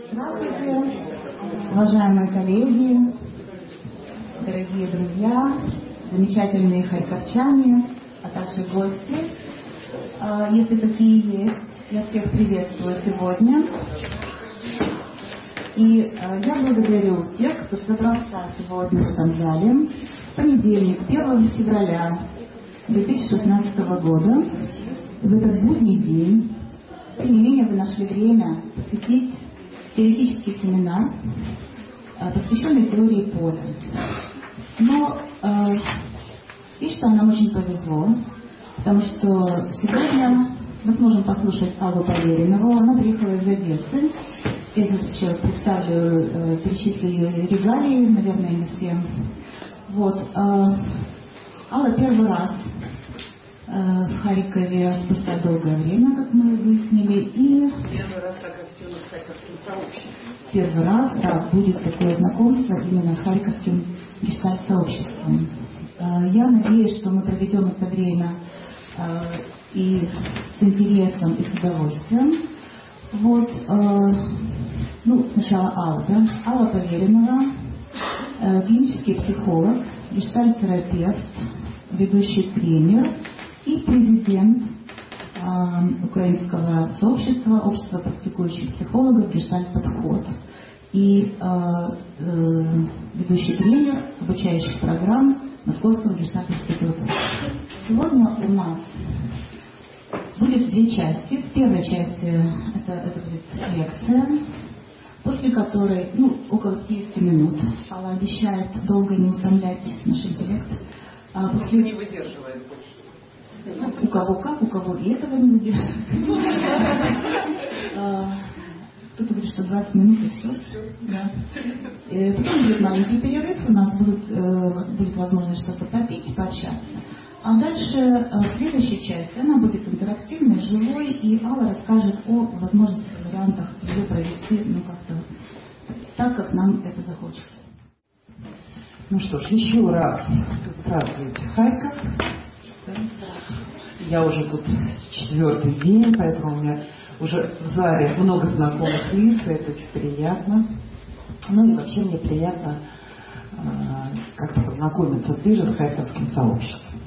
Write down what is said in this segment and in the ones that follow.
Здравствуйте, уважаемые коллеги, дорогие друзья, замечательные харьковчане, а также гости. Если такие есть, я всех приветствую сегодня. И я благодарю тех, кто собрался сегодня в этом зале. В понедельник, 1 февраля 2016 года, в этот будний день, тем не менее, вы нашли время посвятить теоретический семинар, посвященный теории поля. Но видите, что нам очень повезло, потому что сегодня мы сможем послушать Аллу Поверинову. Она приехала из Одессы. Я сейчас представлю, перечислю ее регалии, наверное, не всем. Вот. Алла первый раз в Харькове спустя долгое время, как мы выяснили, и первый раз так активно с харьковским сообществом. Первый раз, да, будет такое знакомство именно с харьковским гештальт-сообществом. Я надеюсь, что мы проведем это время и с интересом, и с удовольствием. Вот, сначала Алла, да? Алла Поверинова, клинический психолог, гештальт-терапевт, ведущий тренер и президент украинского сообщества, общества практикующих психологов «Гештальт-подход» и ведущий тренер обучающих программ Московского гештальт-института. Сегодня у нас будет две части. В первой части это будет лекция, после которой, около 50 минут. Алла обещает долго не утомлять наш интеллект. После... Не выдерживает больше. У кого как, у кого и этого не выдерживает. Кто-то говорит, что 20 минут и все. Да. Потом будет маленький перерыв, у нас будет возможность что-то попить, пообщаться. А дальше в следующей части она будет интерактивной, живой, и Алла расскажет о возможностях и вариантах ее провести, как-то так, как нам это захочется. Ну что ж, еще раз здравствуйте, Харьков. Я уже тут 4-й день, поэтому у меня уже в зале много знакомых лиц, и это очень приятно. Ну и вообще мне приятно как-то познакомиться ближе с харьковским сообществом.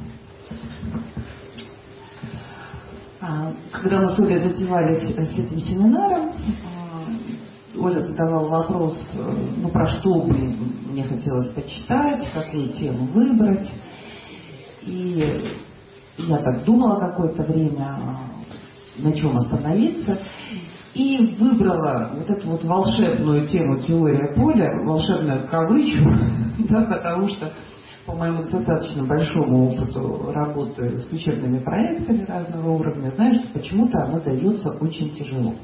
Когда мы с Олей затевались с этим семинаром, Оля задавала вопрос, про что бы мне хотелось почитать, какую тему выбрать. И я так думала какое-то время, на чем остановиться, и выбрала вот эту вот волшебную тему теория поля, волшебную кавычку, да, потому что по моему достаточно большому опыту работы с учебными проектами разного уровня, знаю, что почему-то она дается очень тяжело.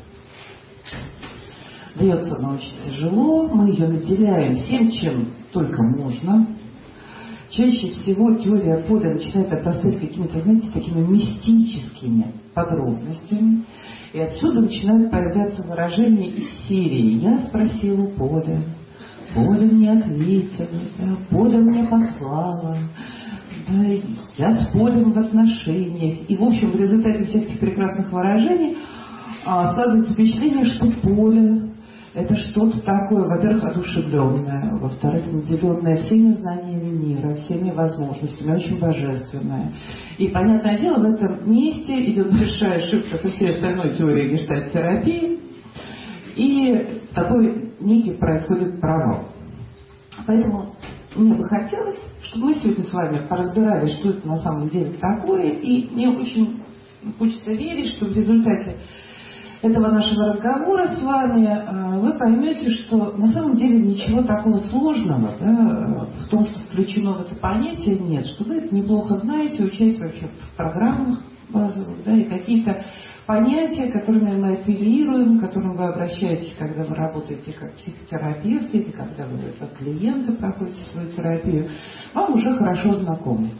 Дается она очень тяжело, мы ее наделяем всем, чем только можно. Чаще всего теория поля начинает обрастать какими-то, такими мистическими подробностями. И отсюда начинают появляться выражения из серии «Я спросил у поля, поле мне ответило, да, поле мне послало, да, я с полем в отношениях». И, в общем, в результате всех этих прекрасных выражений складывается впечатление, что поле — это что-то такое, во-первых, одушевленное, во-вторых, наделенное всеми знаниями мира, всеми возможностями, очень божественное. И, понятное дело, в этом месте идет большая ошибка со всей остальной теорией гештальт-терапии, и такой некий происходит провал. Поэтому мне бы хотелось, чтобы мы сегодня с вами поразбирали, что это на самом деле такое, и мне очень хочется верить, что в результате этого нашего разговора с вами вы поймете, что на самом деле ничего такого сложного, да, в том, что включено в это понятие, нет, что вы это неплохо знаете, учась вообще в программах базовых, да, и какие-то понятия, которыми мы апеллируем, к которым вы обращаетесь, когда вы работаете как психотерапевт или когда вы как клиенты проходите свою терапию, вам уже хорошо знакомы.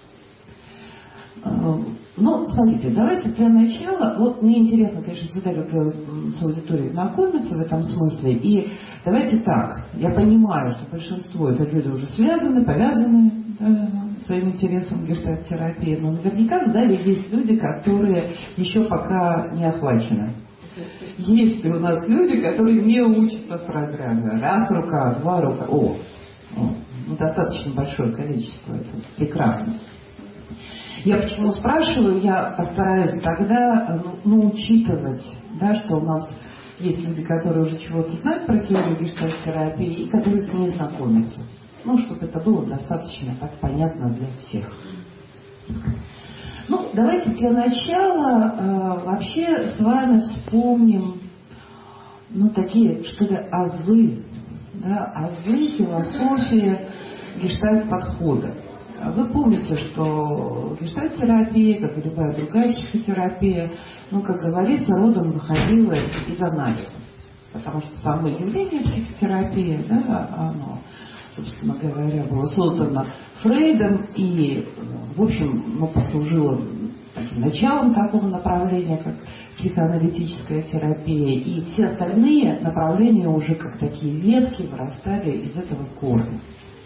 Но, смотрите, давайте для начала, вот мне интересно, конечно, всегда люблю с аудиторией знакомиться в этом смысле, и давайте так, я понимаю, что большинство это люди уже связаны, повязаны, да, своим интересом к гештальт-терапии, но наверняка в зале есть люди, которые еще пока не охвачены есть ли у нас люди, которые не учатся в программе. Раз рука, два рука. Достаточно большое количество. Это прекрасно. Я почему спрашиваю, я постараюсь тогда учитывать, да, что у нас есть люди, которые уже чего-то знают про теорию гештальт-терапии и которые с ней знакомятся. Чтобы это было достаточно так понятно для всех. Давайте для начала вообще с вами вспомним, такие, что ли, азы, да, азы философии гештальт-подхода. Вы помните, что гештальт-терапия, как и любая другая психотерапия, как говорится, родом выходила из анализа. Потому что само явление психотерапии, да, оно, собственно говоря, было создано Фрейдом и, в общем, послужило таким началом такого направления, как психоаналитическая терапия. И все остальные направления уже как такие ветки вырастали из этого корня.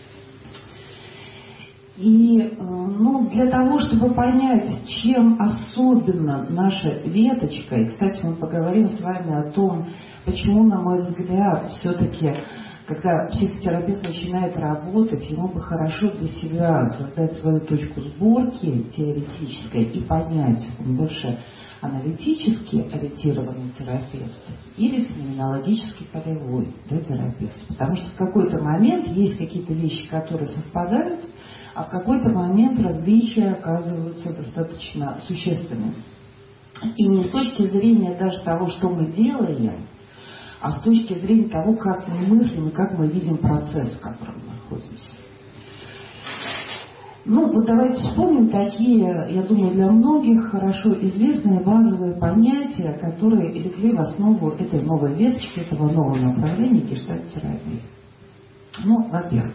И для того, чтобы понять, чем особенно наша веточка, и, кстати, мы поговорим с вами о том, почему, на мой взгляд, все-таки, когда психотерапевт начинает работать, ему бы хорошо для себя создать свою точку сборки теоретической и понять, он больше аналитически ориентированный терапевт или феноменологически полевой, да, терапевт. Потому что в какой-то момент есть какие-то вещи, которые совпадают, а в какой-то момент различия оказываются достаточно существенными. И не с точки зрения даже того, что мы делаем, а с точки зрения того, как мы мыслим и как мы видим процесс, в котором мы находимся. Давайте вспомним такие, я думаю, для многих хорошо известные базовые понятия, которые легли в основу этой новой веточки, этого нового направления гештальт-терапии. Во-первых,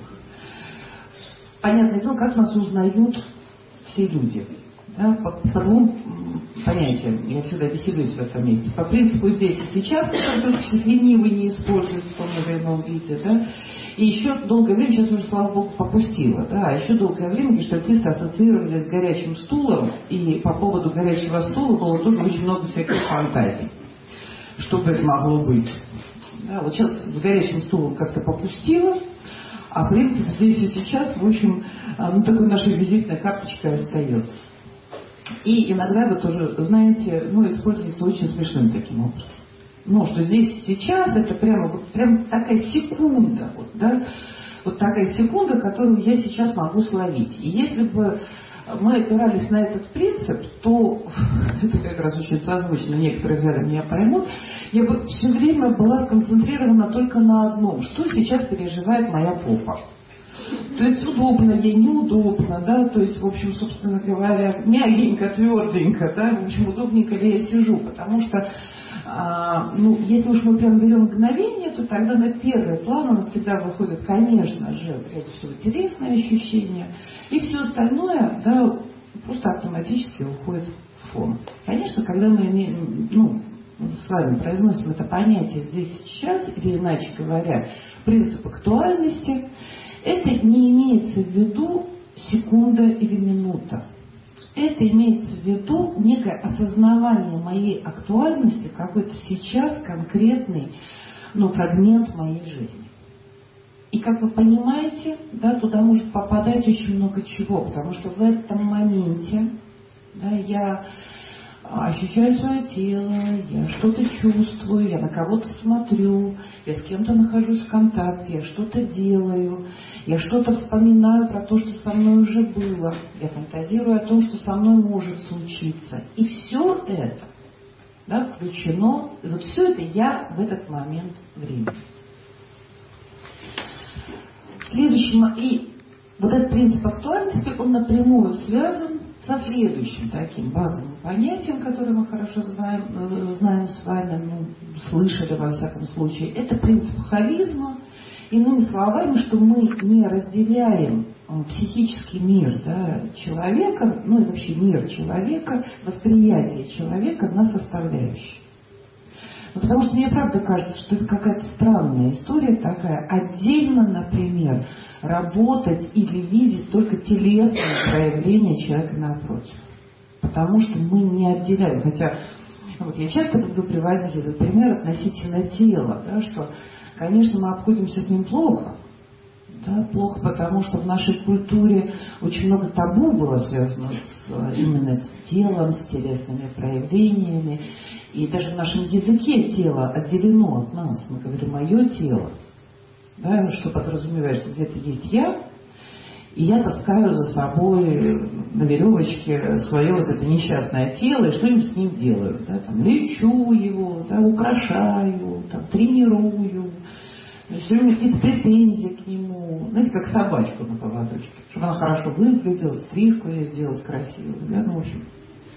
понятное дело, как нас узнают все люди. Да, по двум понятиям, я всегда веселюсь в этом месте. По принципу здесь и сейчас, который сейчас ленивый не использует в том или ином виде, да, и еще долгое время, сейчас уже, слава богу, попустило, да, а еще долгое время гештальтисты ассоциировали с горячим стулом, и по поводу горячего стула было тоже очень много всяких фантазий, что бы это могло быть. Да, вот сейчас с горячим стулом как-то попустило, а принцип здесь и сейчас, в общем, такой нашей визитной карточкой остается. И иногда вы тоже, знаете, используется очень смешным таким образом. Что здесь и сейчас это прям такая секунда, такая секунда, которую я сейчас могу словить. И если бы мы опирались на этот принцип, то это как раз очень созвучно, некоторые в зале меня поймут, я бы все время была сконцентрирована только на одном, что сейчас переживает моя попа. То есть удобно ей, неудобно, да, то есть, в общем, собственно говоря, мягенько, тверденько, да, в общем, удобненько ли я сижу, потому что, если уж мы прям берем мгновение, то тогда на первый план у нас всегда выходит, конечно же, прежде всего, телесное ощущение, и все остальное, да, просто автоматически уходит в фон. Конечно, когда мы с вами произносим это понятие здесь и сейчас, или иначе говоря, принцип актуальности, это не имеется в виду секунда или минута. Это имеется в виду некое осознавание моей актуальности, какой-то сейчас конкретный фрагмент моей жизни. И как вы понимаете, да, туда может попадать очень много чего, потому что в этом моменте, да, я ощущаю свое тело, я что-то чувствую, я на кого-то смотрю, я с кем-то нахожусь в контакте, я что-то делаю, я что-то вспоминаю про то, что со мной уже было, я фантазирую о том, что со мной может случиться. И все это, да, включено, вот все это я в этот момент времени. Следующим, и вот этот принцип актуальности, он напрямую связан со следующим таким базовым понятием, которое мы хорошо знаем с вами, слышали во всяком случае. Это принцип холизма. Иными словами, что мы не разделяем психический мир, да, человека, и вообще мир человека, восприятие человека на составляющие. Потому что мне правда кажется, что это какая-то странная история такая. Отдельно, например, работать или видеть только телесные проявления человека напротив. Потому что мы не отделяем. Хотя Вот я часто люблю приводить этот пример относительно тела, да, что, конечно, мы обходимся с ним плохо. Да, плохо, потому что в нашей культуре очень много табу было связано именно с телом, с телесными проявлениями. И даже в нашем языке тело отделено от нас. Мы говорим «моё тело», да, что подразумевает, что где-то есть я, и я таскаю за собой на веревочке свое вот это несчастное тело, и что-нибудь с ним делаю. Да, там, лечу его, да, украшаю, там, тренирую. Все время какие-то претензии к нему. Знаете, как собачку на поводочке. Чтобы она хорошо выглядела, стрижку ей сделать красивую. Да? Ну, в общем.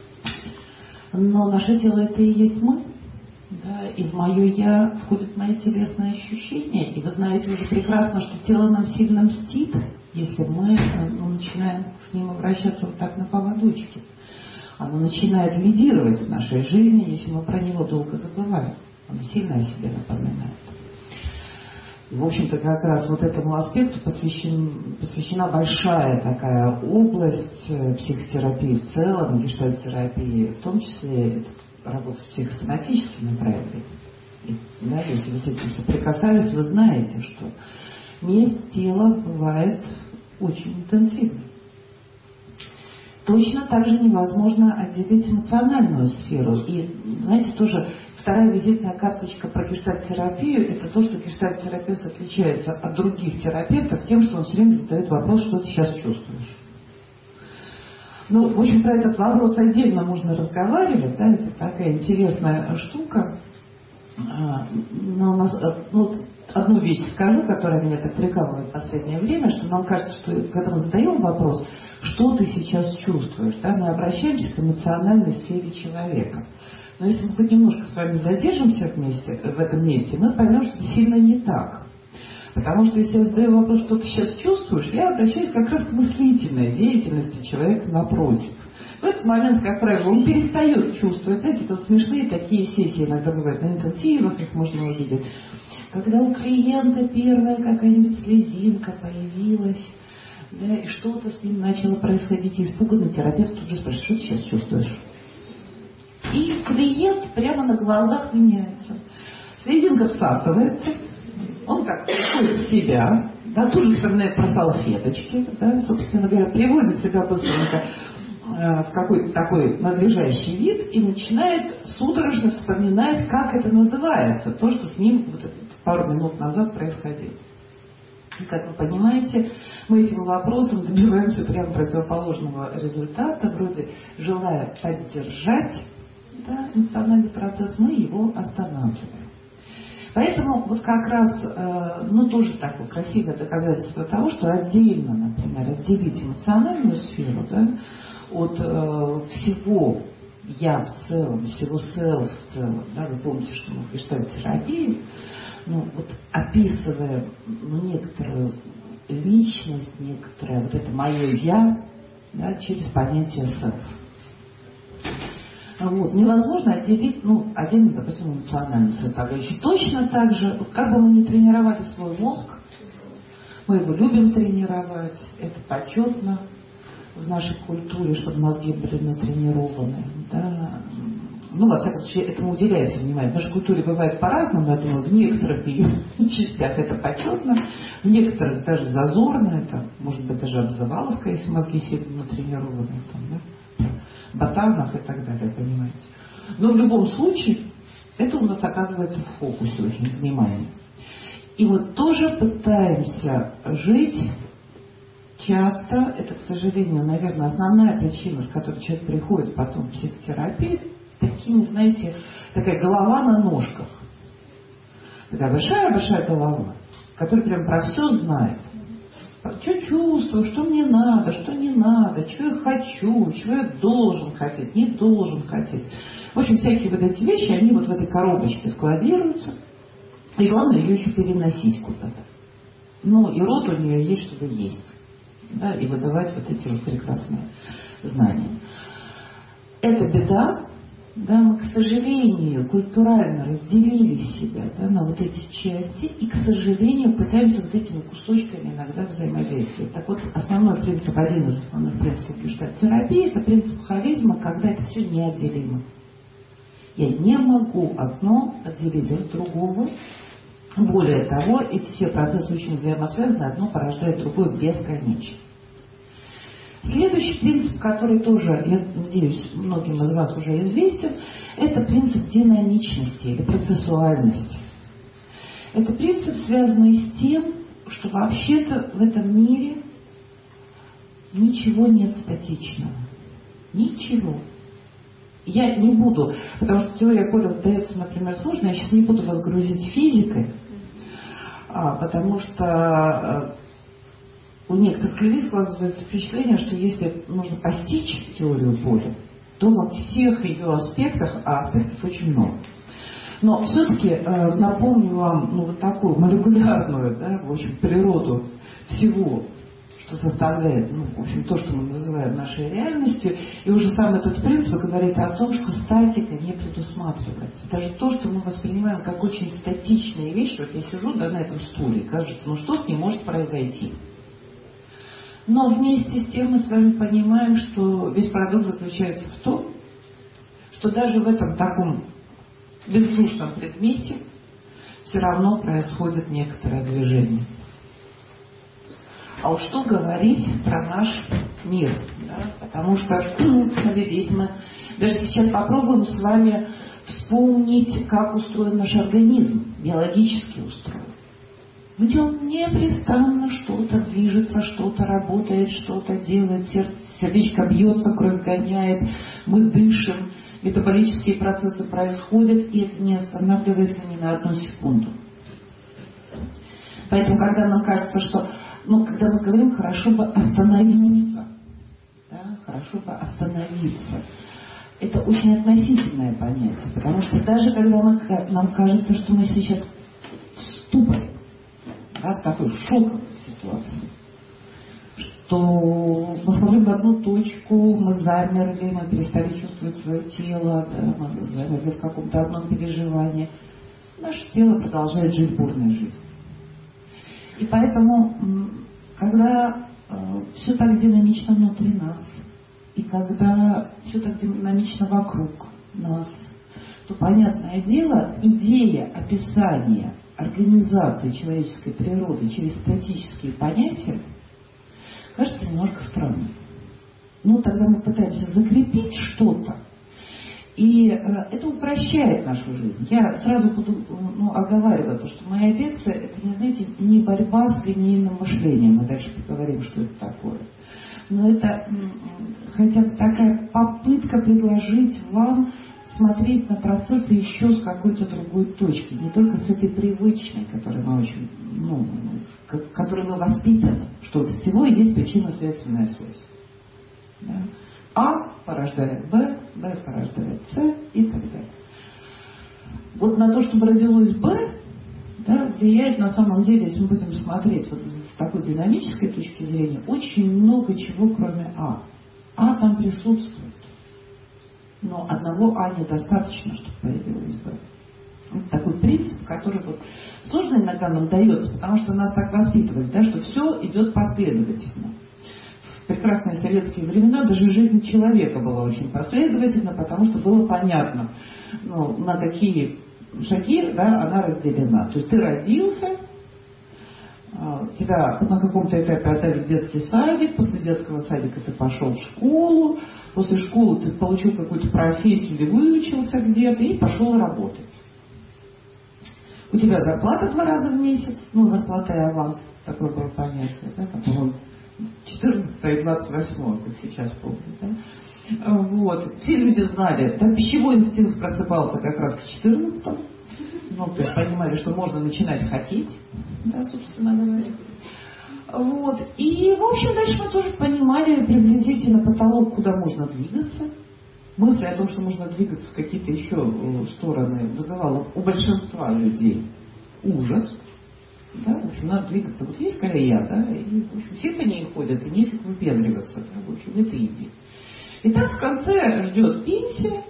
Но наше тело это и есть мы. Да? И в мое «я» входит мои телесные ощущения. И вы знаете уже прекрасно, что тело нам сильно мстит, если мы начинаем с ним обращаться вот так на поводочке. Оно начинает лидировать в нашей жизни, если мы про него долго забываем. Оно сильно о себе напоминает. И, в общем-то, как раз вот этому аспекту посвящена большая такая область психотерапии в целом, гештальт-терапии, в том числе работа с психосоматическими проявлениями. Да, если вы с этим соприкасались, вы знаете, что месть тела бывает очень интенсивной. Точно так же невозможно отделить эмоциональную сферу. И, знаете, тоже вторая визитная карточка про гештальт-терапию – это то, что гештальт-терапевт отличается от других терапевтов тем, что он все время задает вопрос, что ты сейчас чувствуешь. Ну, в общем, про этот вопрос отдельно можно разговаривать, да, это такая интересная штука. Но у нас, вот одну вещь скажу, которая меня так прикалывает в последнее время, что нам кажется, что когда мы задаем вопрос, что ты сейчас чувствуешь, да, мы обращаемся к эмоциональной сфере человека. Но если мы хоть немножко с вами задержимся в этом месте, мы поймем, что это сильно не так. Потому что если я задаю вопрос, что ты сейчас чувствуешь, я обращаюсь как раз к мыслительной деятельности человека напротив. В этот момент, как правило, он перестает чувствовать. Знаете, это смешные такие сессии иногда бывают на интенсивах, их можно увидеть. Когда у клиента первая какая-нибудь слезинка появилась, да, и что-то с ним начало происходить, и испуганный терапевт тут же спрашивает, что ты сейчас чувствуешь? И клиент прямо на глазах меняется. Слезинка всасывается, он так приходит в себя, да, тут же вспоминает про салфеточки, да, собственно говоря, приводит себя быстренько в какой-то такой надлежащий вид и начинает судорожно вспоминать, как это называется, то, что с ним вот пару минут назад происходило. И, как вы понимаете, мы этим вопросом добиваемся прямо противоположного результата, вроде желая поддержать, да, эмоциональный процесс, мы его останавливаем. Поэтому вот как раз, тоже такое красивое доказательство того, что отдельно, например, отделить эмоциональную сферу, да, от всего «я» в целом, всего «self» в целом. Да, вы помните, что мы в гештальт-терапии, описывая некоторую личность, некоторое вот это «моё я», да, через понятие «self». Вот. Невозможно отделить, отдельно, допустим, эмоциональную составляющую. Точно так же, как бы мы ни тренировали свой мозг, мы его любим тренировать, это почетно в нашей культуре, чтобы мозги были натренированы. Да. Во всяком случае, этому уделяется внимание. В нашей культуре бывает по-разному, я думаю, в некоторых ее частях это почетно, в некоторых даже зазорно, это может быть даже обзываловка, если мозги сильно натренированы, Ботанов и так далее, понимаете. Но в любом случае, это у нас оказывается в фокусе очень внимания. И вот тоже пытаемся жить часто, это, к сожалению, наверное, основная причина, с которой человек приходит потом в психотерапию, такими, знаете, такая голова на ножках. Такая большая-большая голова, которая прям про все знает. Что чувствую, что мне надо, что не надо, что я хочу, чего я должен хотеть, не должен хотеть. В общем, всякие вот эти вещи, они вот в этой коробочке складируются. И главное ее еще переносить куда-то. И рот у нее есть, чтобы есть. Да, и выдавать вот эти вот прекрасные знания. Это беда. Да, мы, к сожалению, культурально разделили себя, да, на вот эти части и, к сожалению, пытаемся вот этими кусочками иногда взаимодействовать. Так вот, один из основных принципов гештальт-терапии – это принцип холизма, когда это все неотделимо. Я не могу одно отделить от другого. Более того, эти все процессы очень взаимосвязаны, одно порождает другое бесконечно. Следующий принцип, который тоже, я надеюсь, многим из вас уже известен, это принцип динамичности или процессуальности. Это принцип, связанный с тем, что вообще-то в этом мире ничего нет статичного. Ничего. Я не буду, потому что теория полев дается, например, сложно, я сейчас не буду вас грузить физикой, потому что у некоторых людей складывается впечатление, что если нужно постичь теорию поля, то во всех ее аспектах, а аспектов очень много. Но все-таки напомню вам вот такую молекулярную, в общем, природу всего, что составляет, в общем, то, что мы называем нашей реальностью. И уже сам этот принцип говорит о том, что статика не предусматривается. Даже то, что мы воспринимаем как очень статичные вещи, вот я сижу на этом стуле, кажется, что с ним может произойти. Но вместе с тем мы с вами понимаем, что весь парадокс заключается в том, что даже в этом таком бездушном предмете все равно происходит некоторое движение. А уж что говорить про наш мир? Потому что, смотрите, если мы даже сейчас попробуем с вами вспомнить, как устроен наш организм, биологически устроен. В нем непрестанно что-то движется, что-то работает, что-то делает, сердечко бьется, кровь гоняет, мы дышим, метаболические процессы происходят, и это не останавливается ни на одну секунду. Поэтому, когда нам кажется, что, когда мы говорим, хорошо бы остановиться, хорошо бы остановиться, это очень относительное понятие, потому что даже когда нам кажется, что мы сейчас в ступоре, в такой шоковой ситуации, что мы смотрим в одну точку, мы замерли, мы перестали чувствовать свое тело, мы замерли в каком-то одном переживании. Наше тело продолжает жить бурной жизнью. И поэтому, когда все так динамично внутри нас, и когда все так динамично вокруг нас, то, понятное дело, идея описания организации человеческой природы через статические понятия кажется немножко странным. Тогда мы пытаемся закрепить что-то, и это упрощает нашу жизнь. Я сразу буду оговариваться, что моя лекция — это, не борьба с линейным мышлением. Мы дальше поговорим, что это такое. Но это хотя бы такая попытка предложить вам смотреть на процессы еще с какой-то другой точки, не только с этой привычной, которой мы очень, которой мы воспитаны, что всего есть причинно-следственная связь. Да? А порождает Б, Б порождает С и так далее. Вот на то, чтобы родилось Б, влияет на самом деле, если мы будем смотреть вот с такой динамической точки зрения, очень много чего, кроме А. А там присутствует. Но одного А недостаточно, чтобы появилось Б. Вот такой принцип, который сложно иногда нам дается, потому что нас так воспитывали, что все идет последовательно. В прекрасные советские времена даже жизнь человека была очень последовательна, потому что было понятно, на какие шаги она разделена. То есть ты родился, тебя на каком-то этапе отдали в детский садик, после детского садика ты пошел в школу, после школы ты получил какую-то профессию или выучился где-то и пошел работать. У тебя зарплата 2 раза в месяц, зарплата и аванс, такое было понятие, по-моему, 14 и 28, как сейчас помню. Все люди знали, пищевой инстинкт просыпался как раз к 14, то есть понимали, что можно начинать хотеть, собственно говоря. И, в общем, дальше мы тоже понимали приблизительно потолок, куда можно двигаться. Мысль о том, что можно двигаться в какие-то еще стороны, вызывала у большинства людей ужас. В общем, надо двигаться. Вот есть колея, и, в общем, все по ней ходят, и нефиг выпендриваться. В общем, это иди. И так в конце ждет пенсия.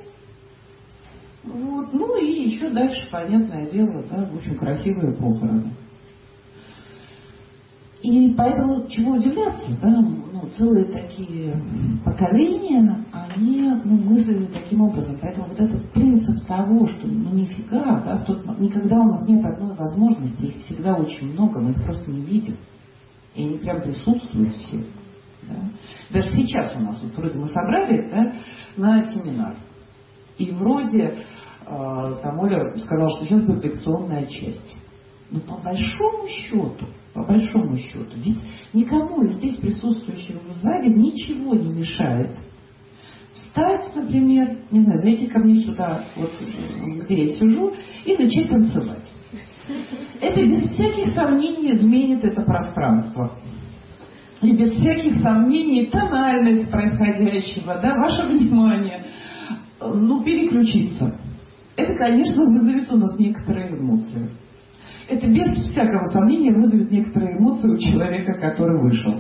И еще дальше, понятное дело, в общем, красивые похороны. И поэтому чего удивляться, целые такие поколения, они мыслили таким образом. Поэтому вот этот принцип того, что нифига, да, никогда у нас нет одной возможности, их всегда очень много, мы их просто не видим. И они прям присутствуют все. Да. Даже сейчас у нас, вот вроде мы собрались, да, на семинар. И вроде там Оля сказала, что сейчас будет лекционная часть. Но по большому счету, ведь никому из здесь присутствующих в зале ничего не мешает встать, например, не знаю, зайти ко мне сюда, вот где я сижу, и начать танцевать. Это без всяких сомнений изменит это пространство. И без всяких сомнений тональность происходящего, да, ваше внимание, переключиться. Это, конечно, вызовет у нас некоторые эмоции. Это без всякого сомнения вызовет некоторые эмоции у человека, который вышел.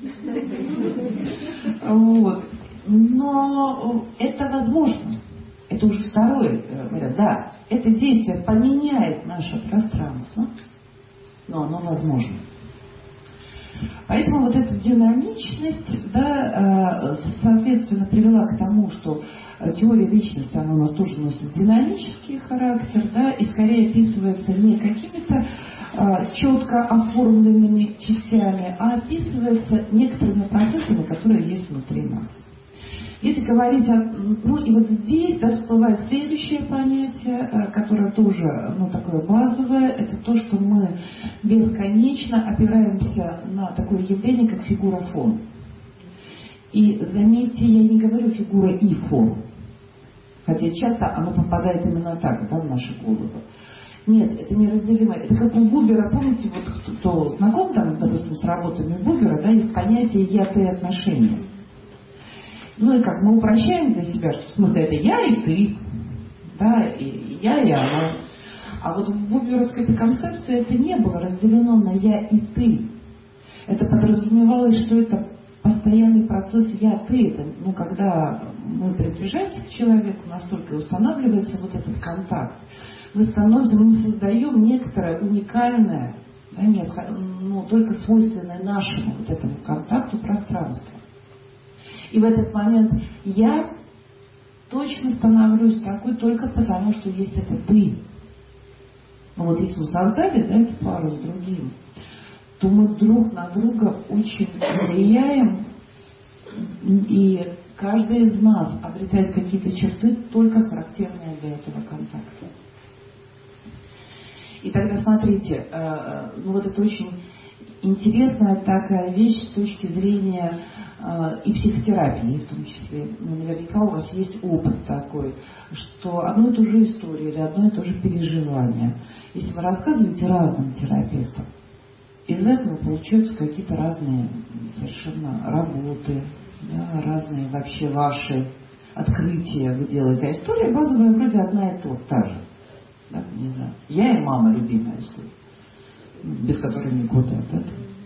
Вот. Но это возможно. Это уже второй вариант. Да, это действие поменяет наше пространство, но оно возможно. Поэтому вот эта динамичность, да, соответственно, привела к тому, что теория личности, она у нас тоже носит динамический характер, да, и скорее описывается не какими-то четко оформленными частями, а описывается некоторыми процессами, которые есть внутри нас. Если говорить и вот здесь, да, всплывает следующее понятие, которое тоже, такое базовое, это то, что мы бесконечно опираемся на такое явление, как фигура-фон. И заметьте, я не говорю фигура и фон, хотя часто оно попадает именно так, да, в наши головы. Нет, это неразделимо. Это как у Бубера, помните, вот кто знаком там, допустим, с работами Бубера, да, есть понятие «я-ты» отношения. И как мы упрощаем для себя, что в смысле это я и ты, да, и я и она. А вот в буберовской этой концепции это не было разделено на я и ты. Это подразумевалось, что это постоянный процесс я-ты. Это, когда мы приближаемся к человеку, настолько и устанавливается вот этот контакт. Мы создаем некоторое уникальное, да, только свойственное нашему вот этому контакту пространство. И в этот момент я точно становлюсь такой только потому, что есть это ты. Вот если мы создали, да, эту пару с другим, то мы друг на друга очень влияем, и каждый из нас обретает какие-то черты, только характерные для этого контакта. И тогда смотрите, вот это очень интересная такая вещь с точки зрения и психотерапии в том числе. Наверняка у вас есть опыт такой, что одну и ту же историю или одно и то же переживание, если вы рассказываете разным терапевтам, из этого получаются какие-то разные совершенно работы, да, разные вообще ваши открытия вы делаете. А история базовая вроде одна и та же. Да, не знаю. Я и мама — любимая история, без которой никуда. Да?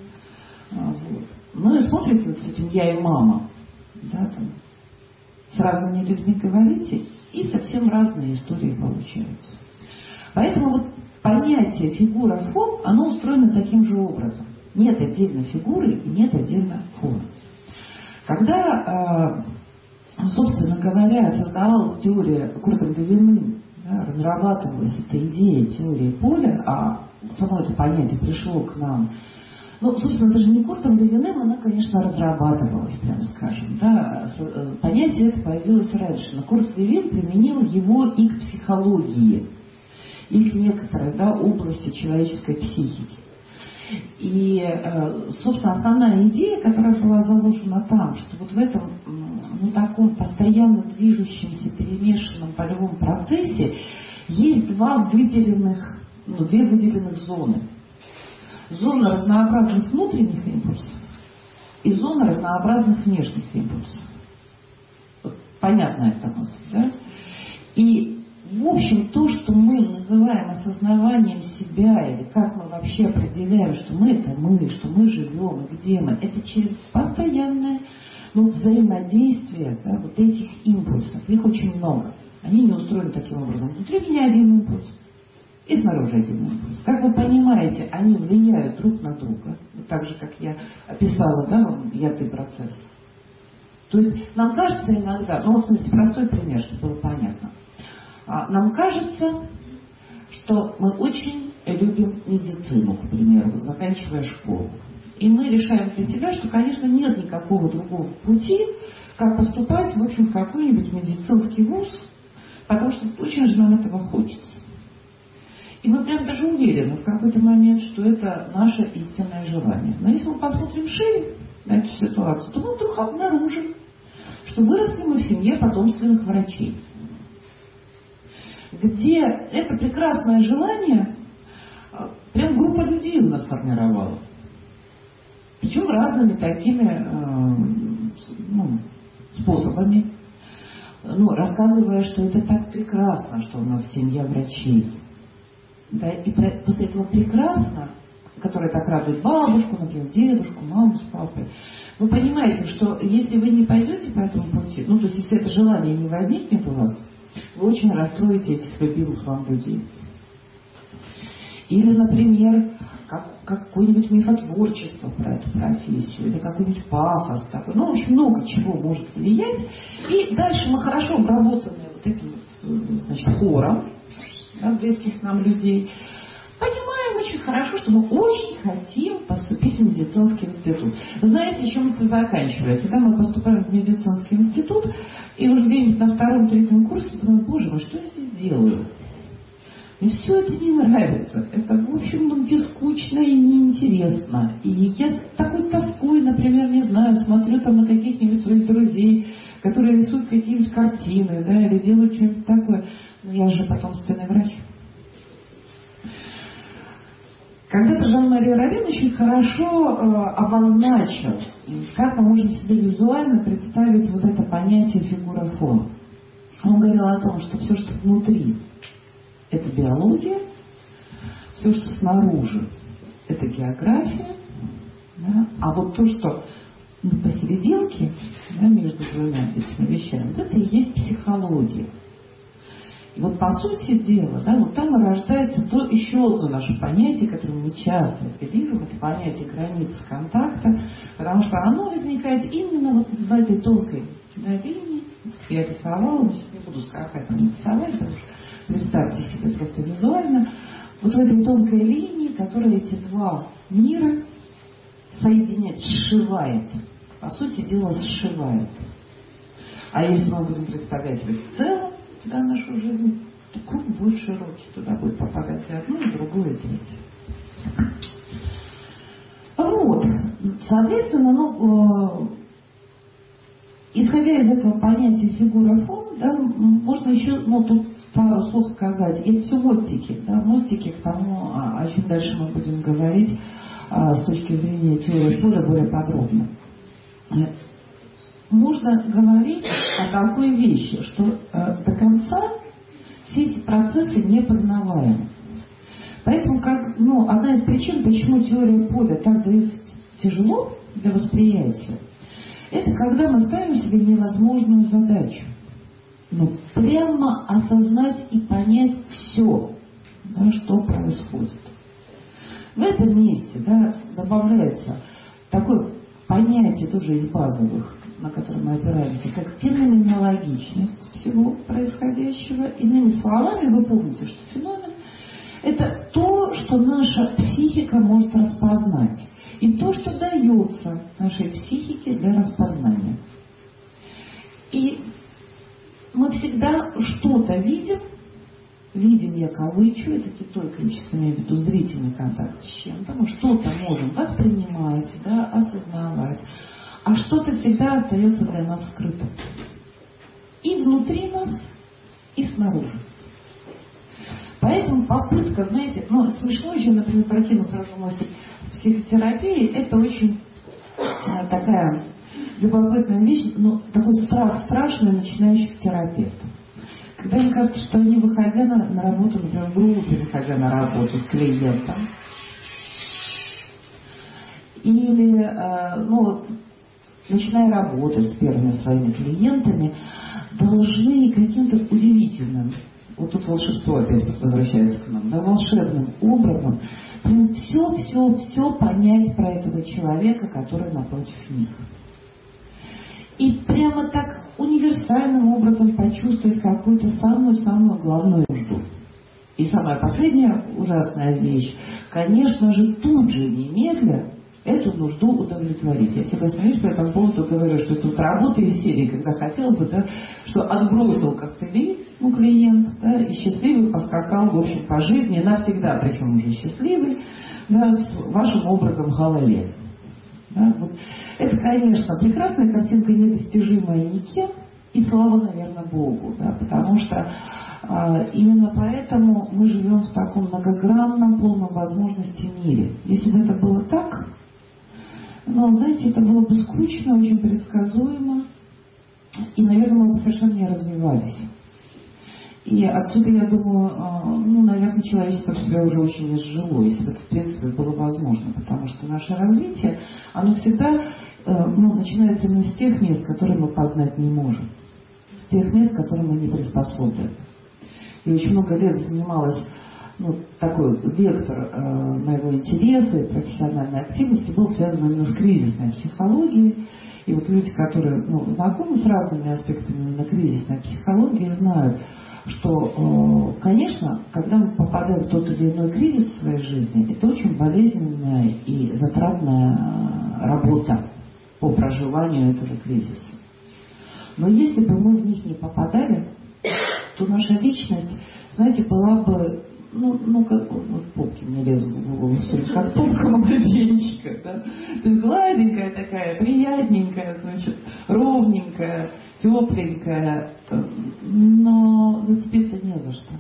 Вот. И смотрите вот с этим я и мама. Да, там, с разными людьми говорите, и совсем разные истории получаются. Поэтому вот понятие фигура-фон, оно устроено таким же образом. Нет отдельно фигуры и нет отдельно фона. Когда, собственно говоря, создавалась теория Куртом Левиным, да, разрабатывалась эта идея теории поля, а само это понятие пришло к нам. Собственно, даже не Куртом Левиным, она, конечно, разрабатывалась, прямо скажем. Да. Понятие это появилось раньше, но Курт Левин применил его и к психологии, и к некоторой, да, области человеческой психики. И, собственно, основная идея, которая была заложена там, что вот в этом таком постоянно движущемся, перемешанном полевом процессе есть две выделенных зоны. Зона разнообразных внутренних импульсов и зона разнообразных внешних импульсов. Вот, понятно это мысль, да? И, в общем, то, что мы называем осознаванием себя, или как мы вообще определяем, что мы — это мы, что мы живем, и где мы, это через постоянное взаимодействие, да, вот этих импульсов. Их очень много. Они не устроены таким образом. Внутри меня один импульс, и снаружи один импульс. Как вы понимаете, они влияют друг на друга. Вот так же, как я описала, да, я-ты процесс. То есть нам кажется иногда, ну вот смотрите, простой пример, чтобы было понятно. Нам кажется, что мы очень любим медицину, к примеру, вот заканчивая школу. И мы решаем для себя, что, конечно, нет никакого другого пути, как поступать, в общем, в какой-нибудь медицинский вуз, потому что очень же нам этого хочется. И мы прям даже уверены в какой-то момент, что это наше истинное желание. Но если мы посмотрим шире на эту ситуацию, то мы вдруг обнаружим, что выросли мы в семье потомственных врачей, где это прекрасное желание прям группа людей у нас сформировала. Причем разными такими способами. Рассказывая, что это так прекрасно, что у нас семья врачей. Да, и после этого прекрасно, которое так радует бабушку, например, дедушку, маму с папой, вы понимаете, что если вы не пойдете по этому пути, то есть если это желание не возникнет у вас, вы очень расстроите этих любимых вам людей. Или, например, какое-нибудь мифотворчество про эту профессию, или какой-нибудь пафос такой. В общем, много чего может влиять. И дальше мы хорошо обработанные вот этим хором, да, близких нам людей, понимаем очень хорошо, что мы очень хотим поступить в медицинский институт. Вы знаете, чем это заканчивается? Да, мы поступаем в медицинский институт, и уже где-нибудь на 2-3 курсе думаем, боже мой, что я здесь делаю? Мне все это не нравится. Это, в общем, где скучно и неинтересно. И я с такой тоской, например, не знаю, смотрю там на каких-нибудь своих друзей, которые рисуют какие-нибудь картины, да, или делают что-нибудь такое. Но я же потомственный врач. Когда-то Жан-Мари Равин очень хорошо обозначил, как мы можем себе визуально представить вот это понятие фигура фон. Он говорил о том, что все, что внутри, это биология, все, что снаружи, это география, да? А вот то, что посерединке, да, между двумя этими вещами, вот это и есть психология. И вот по сути дела, да, вот там и рождается то еще одно наше понятие, которое мы часто апеллируем, это понятие границы контакта, потому что оно возникает именно вот в этой тонкой, да, линии. Я рисовала, но сейчас не буду скакать, не рисовать, потому что представьте себе просто визуально, вот в этой тонкой линии, которая эти два мира соединяет, сшивает, по сути дела сшивает. А если мы будем представлять в целом, да, нашу жизнь, то круг будет широкий, туда будет попадать и одно, и другое, и третье. Вот, соответственно, исходя из этого понятия фигура фон, да, можно еще, тут пару слов сказать. И это все мостики, да, мостики к тому, о чем дальше мы будем говорить с точки зрения теории поля более подробно. Можно говорить о такой вещи, что до конца все эти процессы непознаваемы. Поэтому одна из причин, почему теория поля так дается тяжело для восприятия, это когда мы ставим себе невозможную задачу. Прямо осознать и понять все, да, что происходит. В этом месте, да, добавляется такое понятие тоже из базовых, на которое мы опираемся, как феноменологичность всего происходящего. Иными словами, вы помните, что феномен – это то, что наша психика может распознать, и то, что дается нашей психике для распознания. И мы всегда что-то видим, я кавычу, это не только, я сейчас имею в виду зрительный контакт с чем-то, мы что-то можем воспринимать, да, осознавать, а что-то всегда остается для нас скрытым. И внутри нас, и снаружи. Поэтому попытка, знаете, смешно еще, например, прокину сразу мысль с психотерапией, это очень такая любопытная вещь, такой страх страшный начинающих терапевтов. Когда им кажется, что они, выходя на работу, например, в группе, выходя на работу с клиентом, или, начиная работать с первыми своими клиентами, должны каким-то удивительным, вот тут волшебство опять возвращается к нам, да, волшебным образом прям все понять про этого человека, который напротив них. И прямо так универсальным образом почувствовать какую-то самую-самую главную нужду. И самая последняя ужасная вещь, конечно же, тут же, немедля, эту нужду удовлетворить. Я всегда смеюсь по этому поводу, говорю, что это вот работа из серии, когда хотелось бы, да, что отбросил костыли, клиент, да, и счастливый поскакал, в общем, по жизни, навсегда, причем уже счастливый, да, с вашим образом в голове. Да, вот. Это, конечно, прекрасная картинка, недостижимая никем, и слава, наверное, Богу, да, потому что именно поэтому мы живем в таком многогранном, полном возможностей мире. Если бы это было так, ну, знаете, это было бы скучно, очень предсказуемо, и, наверное, мы бы совершенно не развивались. И отсюда, я думаю, ну, наверное, человечество в себя уже очень изжило, если бы это, в принципе, было возможно, потому что наше развитие, оно всегда начинается именно с тех мест, которые мы познать не можем, с тех мест, к которым мы не приспособлены. И очень много лет занималась, такой вектор моего интереса и профессиональной активности был связан именно с кризисной психологией. И вот люди, которые знакомы с разными аспектами именно кризисной психологии, знают, что, конечно, когда мы попадаем в тот или иной кризис в своей жизни, это очень болезненная и затратная работа по проживанию этого кризиса. Но если бы мы в них не попадали, то наша личность, знаете, была бы, как попки мне лезут в голову, как попка младенчика, да? То есть гладенькая такая, приятненькая, значит, ровненькая, тепленькая, но зацепиться не за что.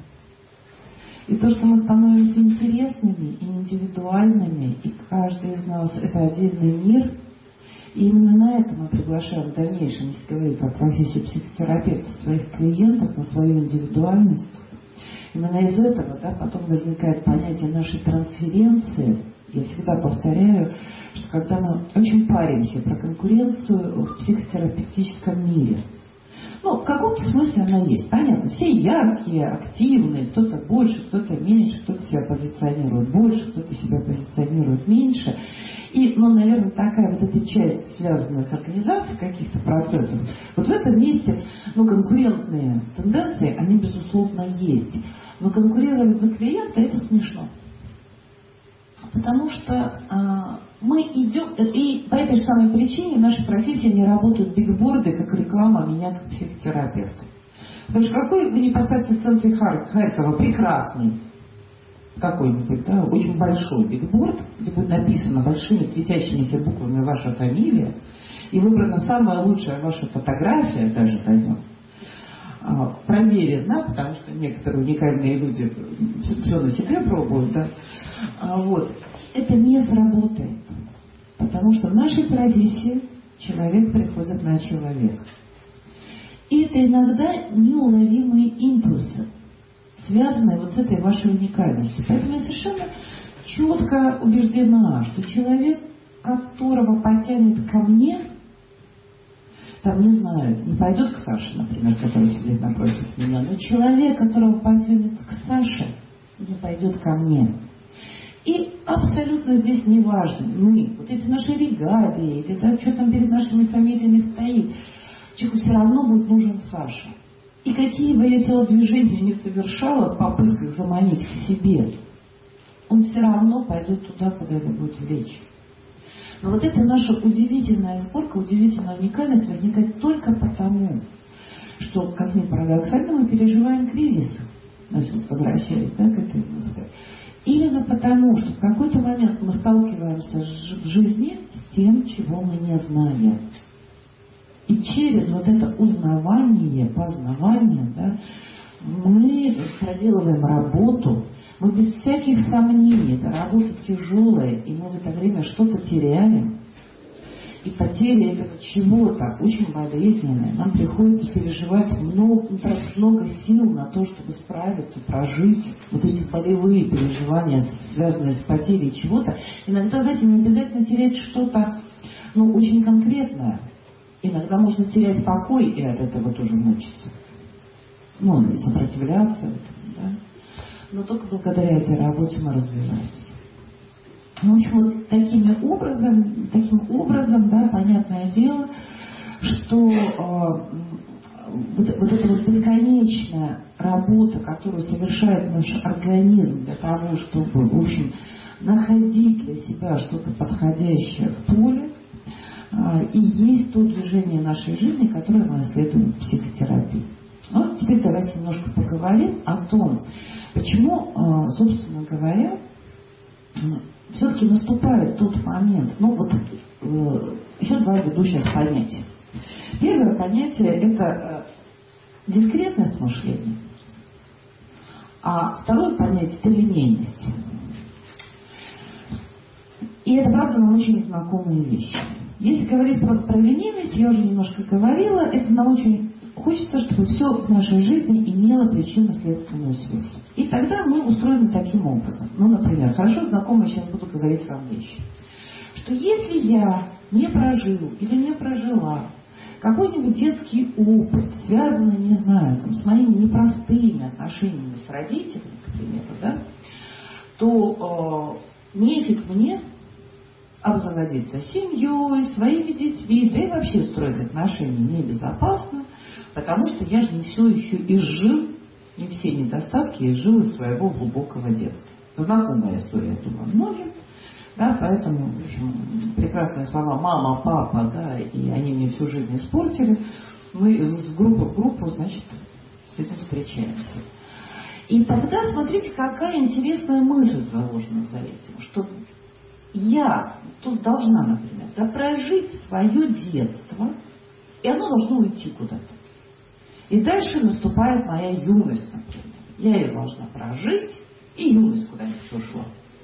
И то, что мы становимся интересными и индивидуальными, и каждый из нас это отдельный мир, и именно на это мы приглашаем в дальнейшем, если говорить про профессию психотерапевта, своих клиентов, на свою индивидуальность. Именно из этого, да, потом возникает понятие нашей трансференции. Я всегда повторяю, что когда мы очень паримся про конкуренцию в психотерапевтическом мире, в каком-то смысле она есть. Понятно, все яркие, активные, кто-то больше, кто-то меньше, кто-то себя позиционирует больше, кто-то себя позиционирует меньше. И, наверное, такая вот эта часть, связанная с организацией каких-то процессов, вот в этом месте, конкурентные тенденции, они, безусловно, есть. Но конкурировать за клиента — это смешно. Потому что мы идем, и по этой самой причине в нашей профессии не работают бигборды, как реклама меня как психотерапевта. Потому что какой вы не поставьте в центре Харькова прекрасный какой-нибудь, да, очень большой бигборд, где будет написано большими светящимися буквами ваша фамилия, и выбрана самая лучшая ваша фотография даже на нем, проверена, потому что некоторые уникальные люди все на себе пробуют, да, это не сработает. Потому что в нашей профессии человек приходит на человека. И это иногда неуловимые импульсы, связанные вот с этой вашей уникальностью. Поэтому я совершенно четко убеждена, что человек, которого потянет ко мне, там, не знаю, не пойдет к Саше, например, который сидит напротив меня, но человек, которого потянет к Саше, не пойдет ко мне. И абсолютно здесь не важно, мы, вот эти наши регалии, или да, что там перед нашими фамилиями стоит, человеку все равно будет нужен Саша. И какие бы я телодвижения не совершала в попытках заманить к себе, он все равно пойдет туда, куда его будет влечь. Но вот эта наша удивительная сборка, удивительная уникальность возникает только потому, что, как ни парадоксально, мы переживаем кризис. Значит, вот возвращаясь, да, к этой мысли. Именно потому, что в какой-то момент мы сталкиваемся в жизни с тем, чего мы не знаем. И через вот это узнавание, познавание, да, мы проделываем работу, мы без всяких сомнений, эта работа тяжелая, и мы в это время что-то теряем. И потеря этого чего-то очень болезненное. Нам приходится переживать тратить много сил на то, чтобы справиться, прожить вот эти болевые переживания, связанные с потерей чего-то. Иногда, знаете, не обязательно терять что-то, очень конкретное. Иногда можно терять покой и от этого тоже мучиться. И сопротивляться этому, да. Но только благодаря этой работе мы развиваемся. В общем, вот таким образом, да, понятное дело, что вот эта вот бесконечная работа, которую совершает наш организм для того, чтобы, в общем, находить для себя что-то подходящее в поле, и есть то движение нашей жизни, которое мы исследуем в психотерапии. Ну, теперь давайте немножко поговорим о том, почему, собственно говоря, все-таки наступает тот момент. Ну вот еще два веду сейчас понятия. Первое понятие – это дискретность мышления, а второе понятие – это линейность. И это, правда, нам очень знакомые вещи. Если говорить про линейность, я уже немножко говорила, это нам очень хочется, чтобы все в нашей жизни имело причинно-следственную связь. И тогда мы устроены таким образом. Ну, например, хорошо знакомые, сейчас буду говорить вам вещи. Что если я не прожил или не прожила какой-нибудь детский опыт, связанный, не знаю, там, с моими непростыми отношениями с родителями, к примеру, да, то нефиг мне обзаводиться семьей, своими детьми, да и вообще строить отношения небезопасно, потому что я же не все еще изжил, не все недостатки изжил из своего глубокого детства. Знакомая история, я думаю, многим. Да, поэтому, в общем, прекрасные слова «мама», «папа», да, и они мне всю жизнь испортили. Мы с группы в группу, значит, с этим встречаемся. И тогда смотрите, какая интересная мысль заложена за этим, что я тут должна, например, да, прожить свое детство, и оно должно уйти куда-то. И дальше наступает моя юность, например. Я ее должна прожить, и юность куда-нибудь ушла.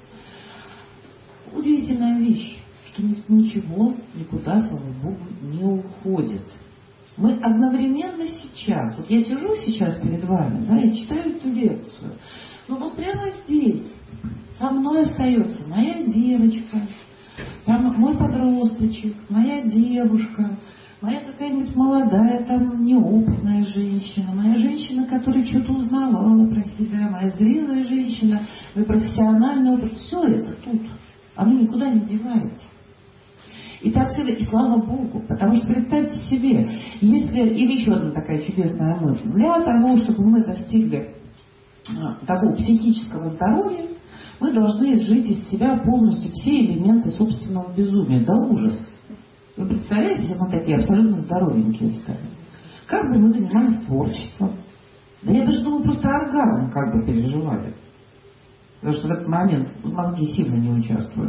Удивительная вещь, что ничего никуда, слава Богу, не уходит. Мы одновременно сейчас, вот я сижу сейчас перед вами, да, и читаю эту лекцию, но вот прямо здесь со мной остается моя девочка, там мой подросточек, моя девушка, моя какая-нибудь молодая, там, неопытная женщина, моя женщина, которая что-то узнавала про себя, моя зрелая женщина, мой профессиональный опыт, все это тут. Оно никуда не девается. И так всегда, и слава Богу, потому что представьте себе, если, или еще одна такая чудесная мысль, для того, чтобы мы достигли такого психического здоровья, мы должны изжить из себя полностью все элементы собственного безумия, да ужас. Вы представляете, если мы такие абсолютно здоровенькие стали? Как бы мы занимались творчеством? Да я даже думаю, просто оргазм как бы переживали. Потому что в этот момент мозги сильно не участвуют.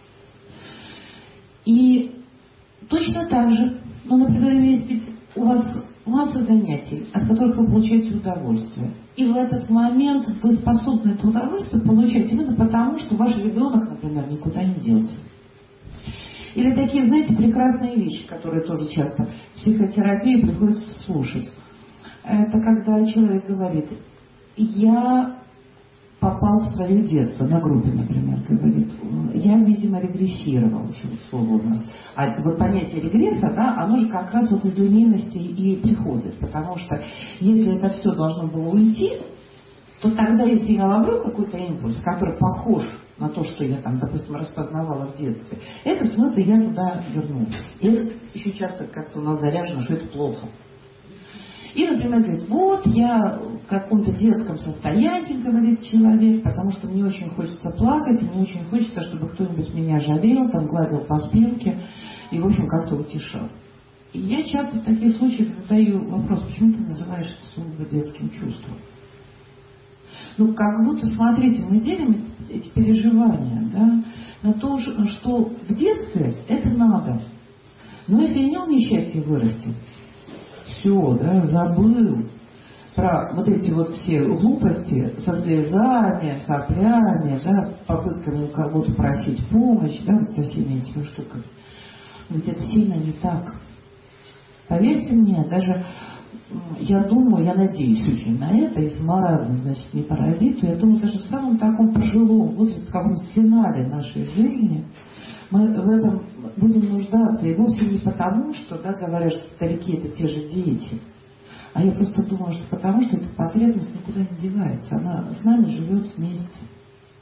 И точно так же, ну, например, есть ведь у вас масса занятий, от которых вы получаете удовольствие. И в этот момент вы способны это удовольствие получать именно потому, что ваш ребенок, например, никуда не делся. Или такие, знаете, прекрасные вещи, которые тоже часто в психотерапии приходится слушать. Это когда человек говорит: я попал в свое детство, на группе, например, говорит, я, видимо, регрессировал, еще слово у нас. А вот понятие регресса, да, оно же как раз вот из линейности и приходит, потому что если это все должно было уйти, то тогда, если я ловлю какой-то импульс, который похож на то, что я там, допустим, распознавала в детстве, это в смысле я туда вернулась. И это еще часто как-то у нас заряжено, что это плохо. И, например, говорит, вот я в каком-то детском состоянии, говорит человек, потому что мне очень хочется плакать, мне очень хочется, чтобы кто-нибудь меня жалел, там, гладил по спинке и, в общем, как-то утешал. И я часто в таких случаях задаю вопрос, почему ты называешь это сугубо детским чувством? Ну, как будто, смотрите, мы делим эти переживания, да, на то, что в детстве это надо. Но если имел несчастье вырасти, все, да, забыл про вот эти вот все глупости со слезами, соплями, да, попытками у кого-то просить помощь, да, вот со всеми этими штуками. Ведь это сильно не так. Поверьте мне, даже я думаю, я надеюсь очень на это, если маразм, значит, не паразит, то я думаю, даже в самом таком пожилом возрасте, в каком-то финале нашей жизни, мы в этом будем нуждаться. И вовсе не потому, что, да, говорят, что старики это те же дети. А я просто думаю, что потому, что эта потребность никуда не девается. Она с нами живет вместе.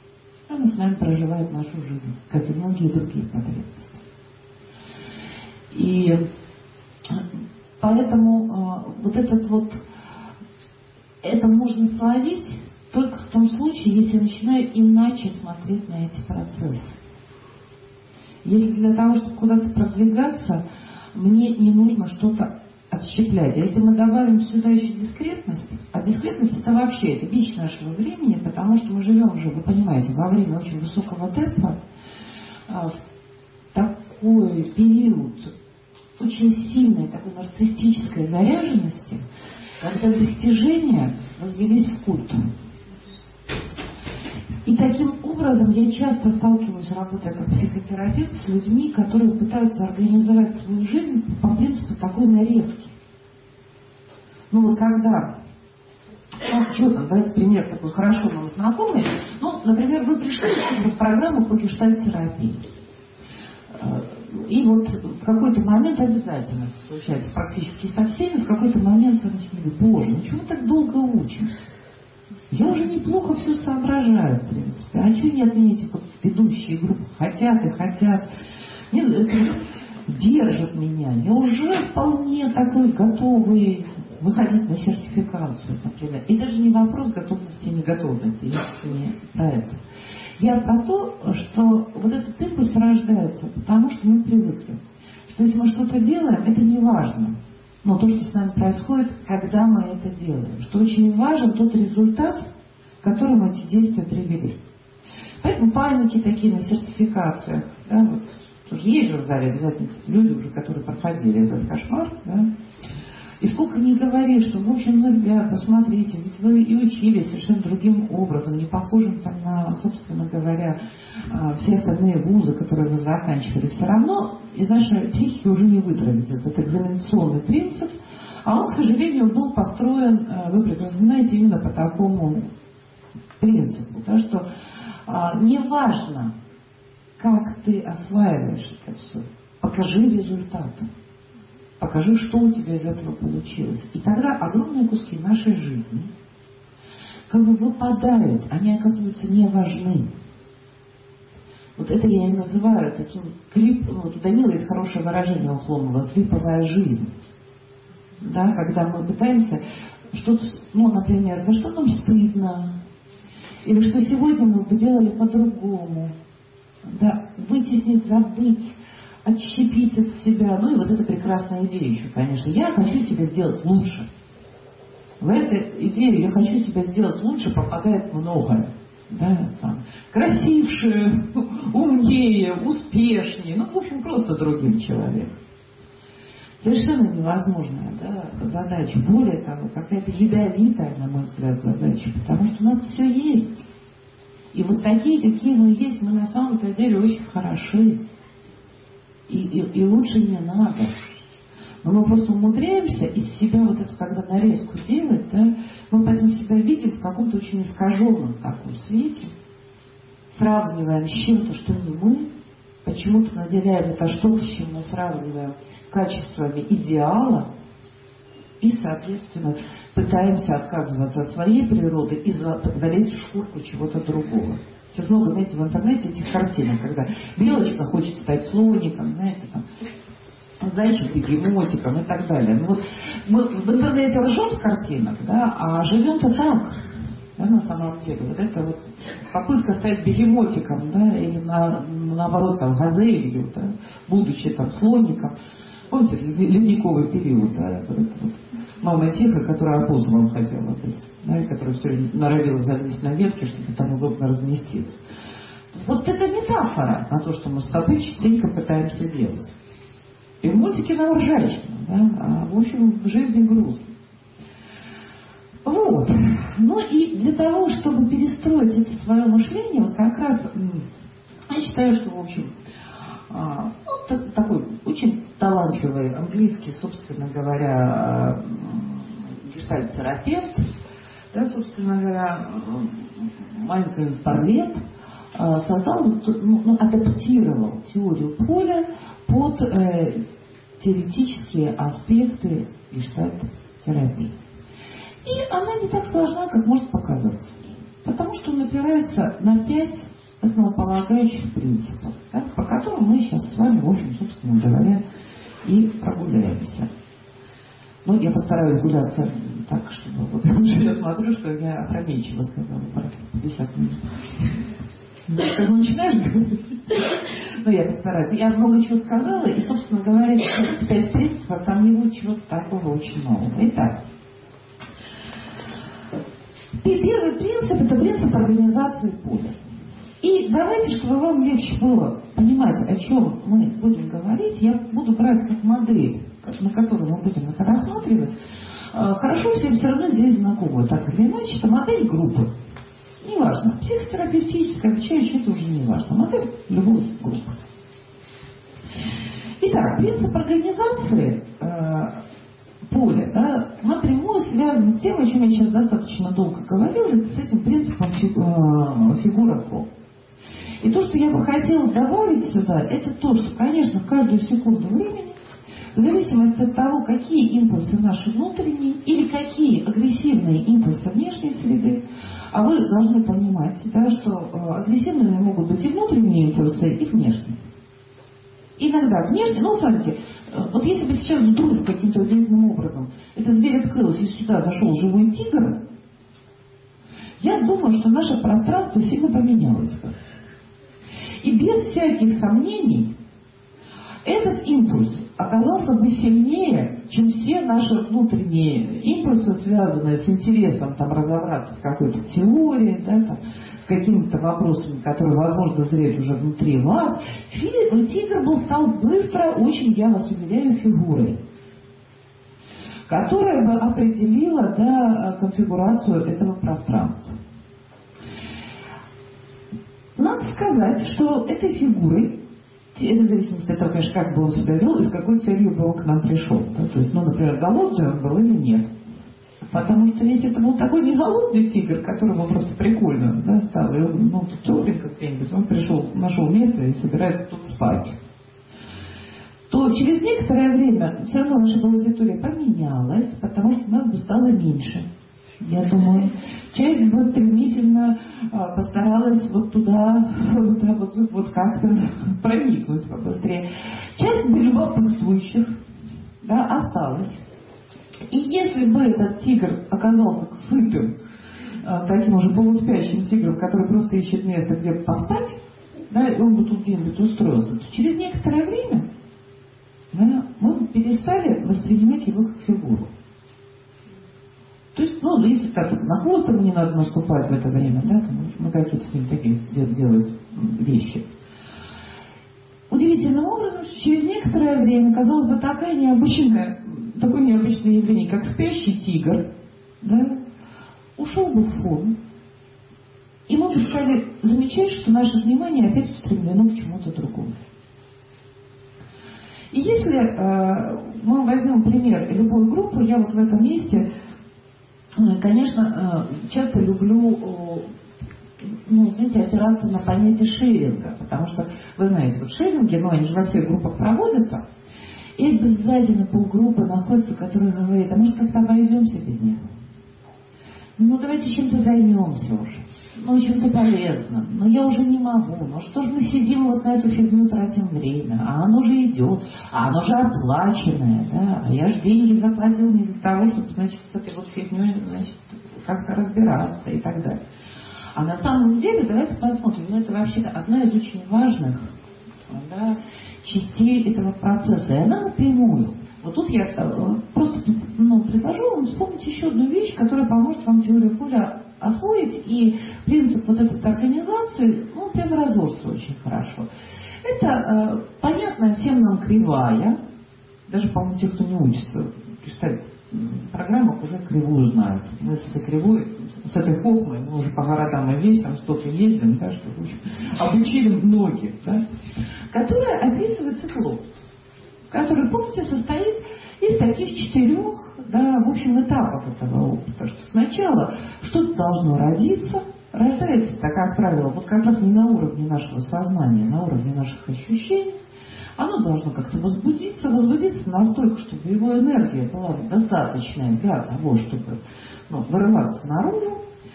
Она с нами проживает нашу жизнь, как и многие другие потребности. И поэтому это можно словить только в том случае, если я начинаю иначе смотреть на эти процессы. Если для того, чтобы куда-то продвигаться, мне не нужно что-то отщеплять. А если мы добавим сюда еще дискретность, а дискретность это вообще, это бич нашего времени, потому что мы живем уже, вы понимаете, во время очень высокого темпа, в такой период очень сильной такой нарциссической заряженности, когда достижения возвелись в культ. И таким образом я часто сталкиваюсь, работая как психотерапевт, с людьми, которые пытаются организовать свою жизнь по принципу такой нарезки. Когда, давайте пример такой хорошо нам знакомый. Например, вы пришли в программу по гештальт-терапии. И в какой-то момент обязательно это случается практически со всеми, в какой-то момент вы начали: боже, чего мы так долго учимся? Я уже неплохо все соображаю, в принципе. А что не отмените ведущие группы? Хотят и хотят. Держат меня. Я уже вполне такой готовый выходить на сертификацию, например. И даже не вопрос готовности и неготовности. Я не про это. Я про то, что этот импульс рождается, потому что мы привыкли. Что если мы что-то делаем, это не важно. Но то, что с нами происходит, когда мы это делаем. Что очень важен тот результат, к которому эти действия привели. Поэтому паники такие на сертификациях. Тоже есть же в зале обязательно люди уже, которые проходили этот кошмар. Да? И сколько ни говори, что, в общем, ребят, посмотрите, ведь вы и учились совершенно другим образом, не похожим на, собственно говоря, все остальные вузы, которые вы заканчивали. Все равно из нашей психики уже не вытравить этот экзаменационный принцип, а он, к сожалению, был построен, вы прекрасно знаете, именно по такому принципу, да, что неважно, как ты осваиваешь это все, покажи результат. Покажи, что у тебя из этого получилось. И тогда огромные куски нашей жизни выпадают, они оказываются не важны. Это я и называю таким у Данила есть хорошее выражение у Хломова: клиповая жизнь. Да, когда мы пытаемся что-то, например, за что нам стыдно, или что сегодня мы бы делали по-другому, да, вытеснить, забыть, отщепить от себя. И это прекрасная идея еще, конечно. Я хочу себя сделать лучше. В эту идею «я хочу себя сделать лучше» попадает многое. Да, красивше, умнее, успешнее. В общем, просто другим человеком. Совершенно невозможная, да, задача. Более того, какая-то ядовитая, на мой взгляд, задача. Потому что у нас все есть. И такие, какие мы есть, мы на самом-то деле очень хороши. И лучше не надо. Но мы просто умудряемся из себя когда нарезку делать, да, мы поэтому себя видим в каком-то очень искаженном таком свете, сравниваем с чем-то, что не мы, почему-то наделяем это что-то, с чем мы сравниваем качествами идеала, и, соответственно, пытаемся отказываться от своей природы и залезть в шкурку чего-то другого. Сейчас много, знаете, в интернете этих картинок, когда белочка хочет стать слоником, знаете, зайчик бегемотиком и так далее. Мы в интернете ржем с картинок, да, а живем-то так, да, на самом деле. Это попытка стать бегемотиком, да, или наоборот газелью, да, будучи слоником. Помните, ледниковый период, да, мама тихо, которая опоссумом хотела быть, да, и которая все время норовила залезть на ветки, чтобы там удобно разместиться. Это метафора на то, что мы с тобой частенько пытаемся делать. И в мультике нам ржачно, да, а в общем в жизни грустно. И для того, чтобы перестроить это свое мышление, как раз я считаю, что, в общем, такой очень талантливый английский, собственно говоря, гештальт-терапевт, да, собственно говоря, Майкл Парлет создал, адаптировал теорию поля под теоретические аспекты гештальт-терапии. И она не так сложна, как может показаться. Потому что он опирается на 5 основополагающих принципов, да, по которым мы сейчас с вами, в общем, собственно говоря, и прогуляемся. Ну, я постараюсь гуляться так, чтобы... Вот я смотрю, что я опрометчиво сказала про 50 минут. Когда начинаешь говорить, ну, я постараюсь. Я много чего сказала, и, собственно говоря, 5 принципов, там не будет чего-то такого очень нового. Итак, первый принцип – это принцип организации поля. И давайте, чтобы вам легче было понимать, о чем мы будем говорить, я буду брать как модель, на которую мы будем это рассматривать. Хорошо всем все равно здесь знакомо, так или иначе, это модель группы. Неважно, психотерапевтическая, обучающая, это уже не важно. Модель любой группы. Итак, принцип организации поля, да, напрямую связан с тем, о чем я сейчас достаточно долго говорила, это с этим принципом фигура фо. И то, что я бы хотела добавить сюда, это то, что, конечно, в каждую секунду времени, в зависимости от того, какие импульсы наши внутренние или какие агрессивные импульсы внешней среды, а вы должны понимать, да, что агрессивными могут быть и внутренние импульсы, и внешние. Иногда внешне, ну, смотрите, вот если бы сейчас вдруг каким-то удивительным образом этот дверь открылась и сюда зашел живой тигр, я думаю, что наше пространство сильно поменялось бы. И без всяких сомнений этот импульс оказался бы сильнее, чем все наши внутренние импульсы, связанные с интересом там, разобраться в какой-то теории, да, там, с какими-то вопросами, которые, возможно, зреют уже внутри вас. Тигр стал быстро, очень, я вас уверяю, фигурой, которая бы определила, да, конфигурацию этого пространства. Надо сказать, что этой фигурой, это в зависимости от того, конечно, как бы он себя вел и с какой целью бы он к нам пришел. Да? То есть, ну, например, голодный он был или нет. Потому что если это был такой не голодный тигр, которому просто прикольно, да, стало, и он, ну, тут тепленько где-нибудь, он пришел, нашел место и собирается тут спать, то через некоторое время все равно наша аудитория поменялась, потому что нас бы стало меньше. Я думаю, часть бы стремительно постаралась вот туда, вот как-то проникнуть побыстрее. Часть бы любопытствующих, да, осталась. И если бы этот тигр оказался сытым, таким уже полуспящим тигром, который просто ищет место, где поспать, да, и он бы тут где-нибудь устроился, то через некоторое время, да, мы бы перестали воспринимать его как фигуру. То есть, ну, если как-то на хвост ему не надо наступать в это время, да, там, мы какие-то с ним такие делать вещи. Удивительным образом, что через некоторое время, казалось бы, такое необычное явление, как спящий тигр, да, ушел бы в фон, и мы бы стали замечать, что наше внимание опять устремлено к чему-то другому. И если мы возьмем пример любой группы, я вот в этом месте, конечно, часто люблю, ну, знаете, опираться на понятие шеринга, потому что, вы знаете, вот шеринги, ну, они же во всех группах проводятся, и обязательно полгруппы находится, которая говорит, а может как-то обойдемся без них? Ну, давайте чем-то займемся уже. Ну, чем-то полезным. Но я уже не могу. Ну, что же мы сидим вот на эту фигню, тратим время? А оно же идет. А оно же оплаченное, да? А я же деньги заплатил не для того, чтобы, значит, с этой вот фигней, значит, как-то разбираться и так далее. А на самом деле, давайте посмотрим. Ну, это вообще-то одна из очень важных, да, частей этого процесса. И она напрямую. Вот тут я просто предложу вам вспомнить еще одну вещь, которая поможет вам теорию поля освоить, и принцип вот этой организации, ну, прямо разложится очень хорошо. Это понятная всем нам кривая, даже, по-моему, те, кто не учится писать в программах, уже кривую знают. Мы с этой кривой, с этой хохмой, мы уже по городам и весям столько ездим, да, что обучили многих, да, которая описывает циклон, который, помните, состоит из таких 4, да, в общем, этапов этого опыта. Что сначала что-то должно родиться, рождается-то, как правило, вот как раз не на уровне нашего сознания, на уровне наших ощущений. Оно должно как-то возбудиться настолько, чтобы его энергия была достаточная для того, чтобы, ну, вырываться наружу.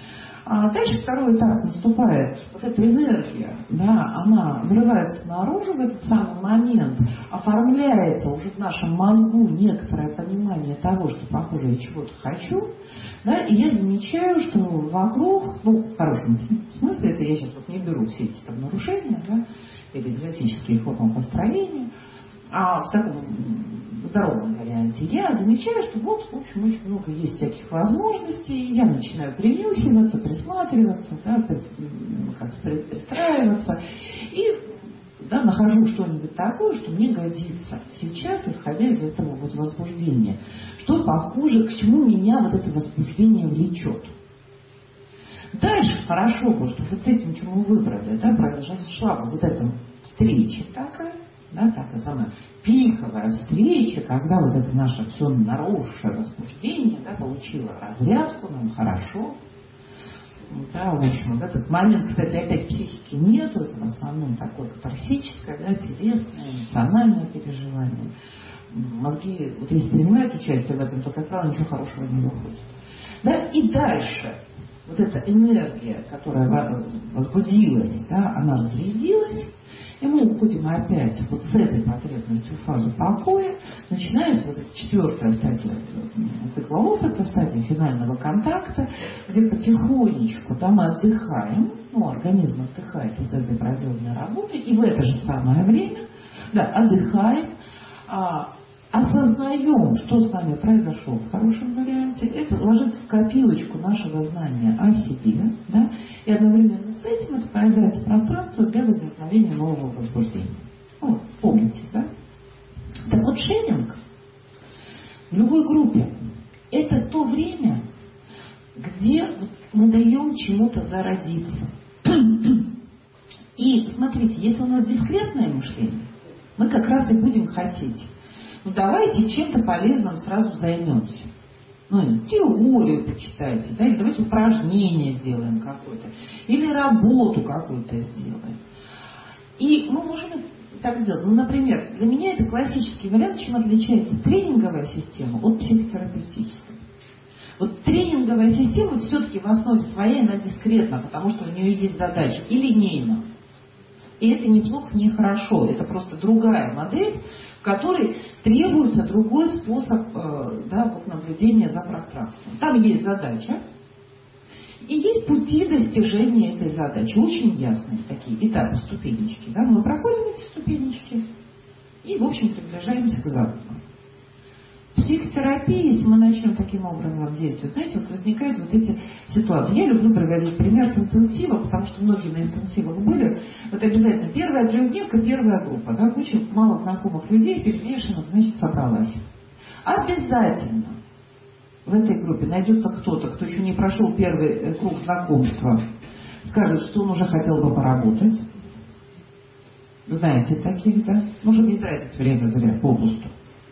А дальше второй этап наступает. Вот эта энергия, да, она вырывается наружу в этот самый момент, оформляется уже в нашем мозгу некоторое понимание того, что, похоже, я чего-то хочу, да, и я замечаю, что вокруг, ну, в хорошем смысле, это я сейчас вот не беру все эти там нарушения, да, или экзотические формы построения, а в таком здоровом варианте я замечаю, что вот, в общем, очень много есть всяких возможностей, я начинаю принюхиваться, присматриваться, да, как-то пристраиваться, и да, нахожу что-нибудь такое, что мне годится сейчас, исходя из этого вот возбуждения, что похоже, к чему меня вот это возбуждение влечет. Дальше хорошо бы, что вот с этим, что мы выбрали, да, произошла бы вот эта встреча такая, да, такая самая пиковая встреча, когда вот это наше все наросшее возбуждение, да, получило разрядку, нам хорошо. Да, в общем, в этот момент, кстати, опять психики нету, это в основном такое катарсическое, да, телесное, эмоциональное переживание. Мозги, вот если принимают участие в этом, то, как правило, ничего хорошего не выходит. Да, и дальше вот эта энергия, которая возбудилась, да, она разрядилась, и мы уходим опять вот с этой потребностью в фазу покоя. Начинается вот эта четвертая стадия цикла опыта, стадия финального контакта, где потихонечку, да, мы отдыхаем, ну, организм отдыхает от этой проделанной работы, и в это же самое время, да, отдыхаем, осознаем, что с нами произошло в хорошем варианте, это ложится в копилочку нашего знания о себе, да, и одновременно с этим это появляется пространство для возникновения нового возбуждения. Ну, помните, да? Так вот, шейминг в любой группе – это то время, где мы даем чему-то зародиться. И смотрите, если у нас дискретное мышление, мы как раз и будем хотеть. Ну давайте чем-то полезным сразу займемся. Ну, теорию почитайте, да, или давайте упражнение сделаем какое-то, или работу какую-то сделаем. И мы можем так сделать. Ну, например, для меня это классический вариант, чем отличается тренинговая система от психотерапевтической. Вот тренинговая система все-таки в основе своей, она дискретна, потому что у нее есть задача, и линейна. И это ни плохо, ни хорошо. Это просто другая модель, в которой требуется другой способ да, вот наблюдения за пространством. Там есть задача, и есть пути достижения этой задачи. Очень ясные такие этапы, ступенечки. Да? Мы проходим эти ступенечки и, в общем, приближаемся к задуму. В психотерапии, если мы начнем таким образом действовать, знаете, вот возникают вот эти ситуации. Я люблю приводить пример с интенсива, потому что многие на интенсивах были. Вот обязательно первая трехдневка, первая группа, да, куча мало знакомых людей, перемешанных, значит, собралась. Обязательно в этой группе найдется кто-то, кто еще не прошел первый круг знакомства, скажет, что он уже хотел бы поработать. Знаете таких, да? Может не тратить время зря, попусту.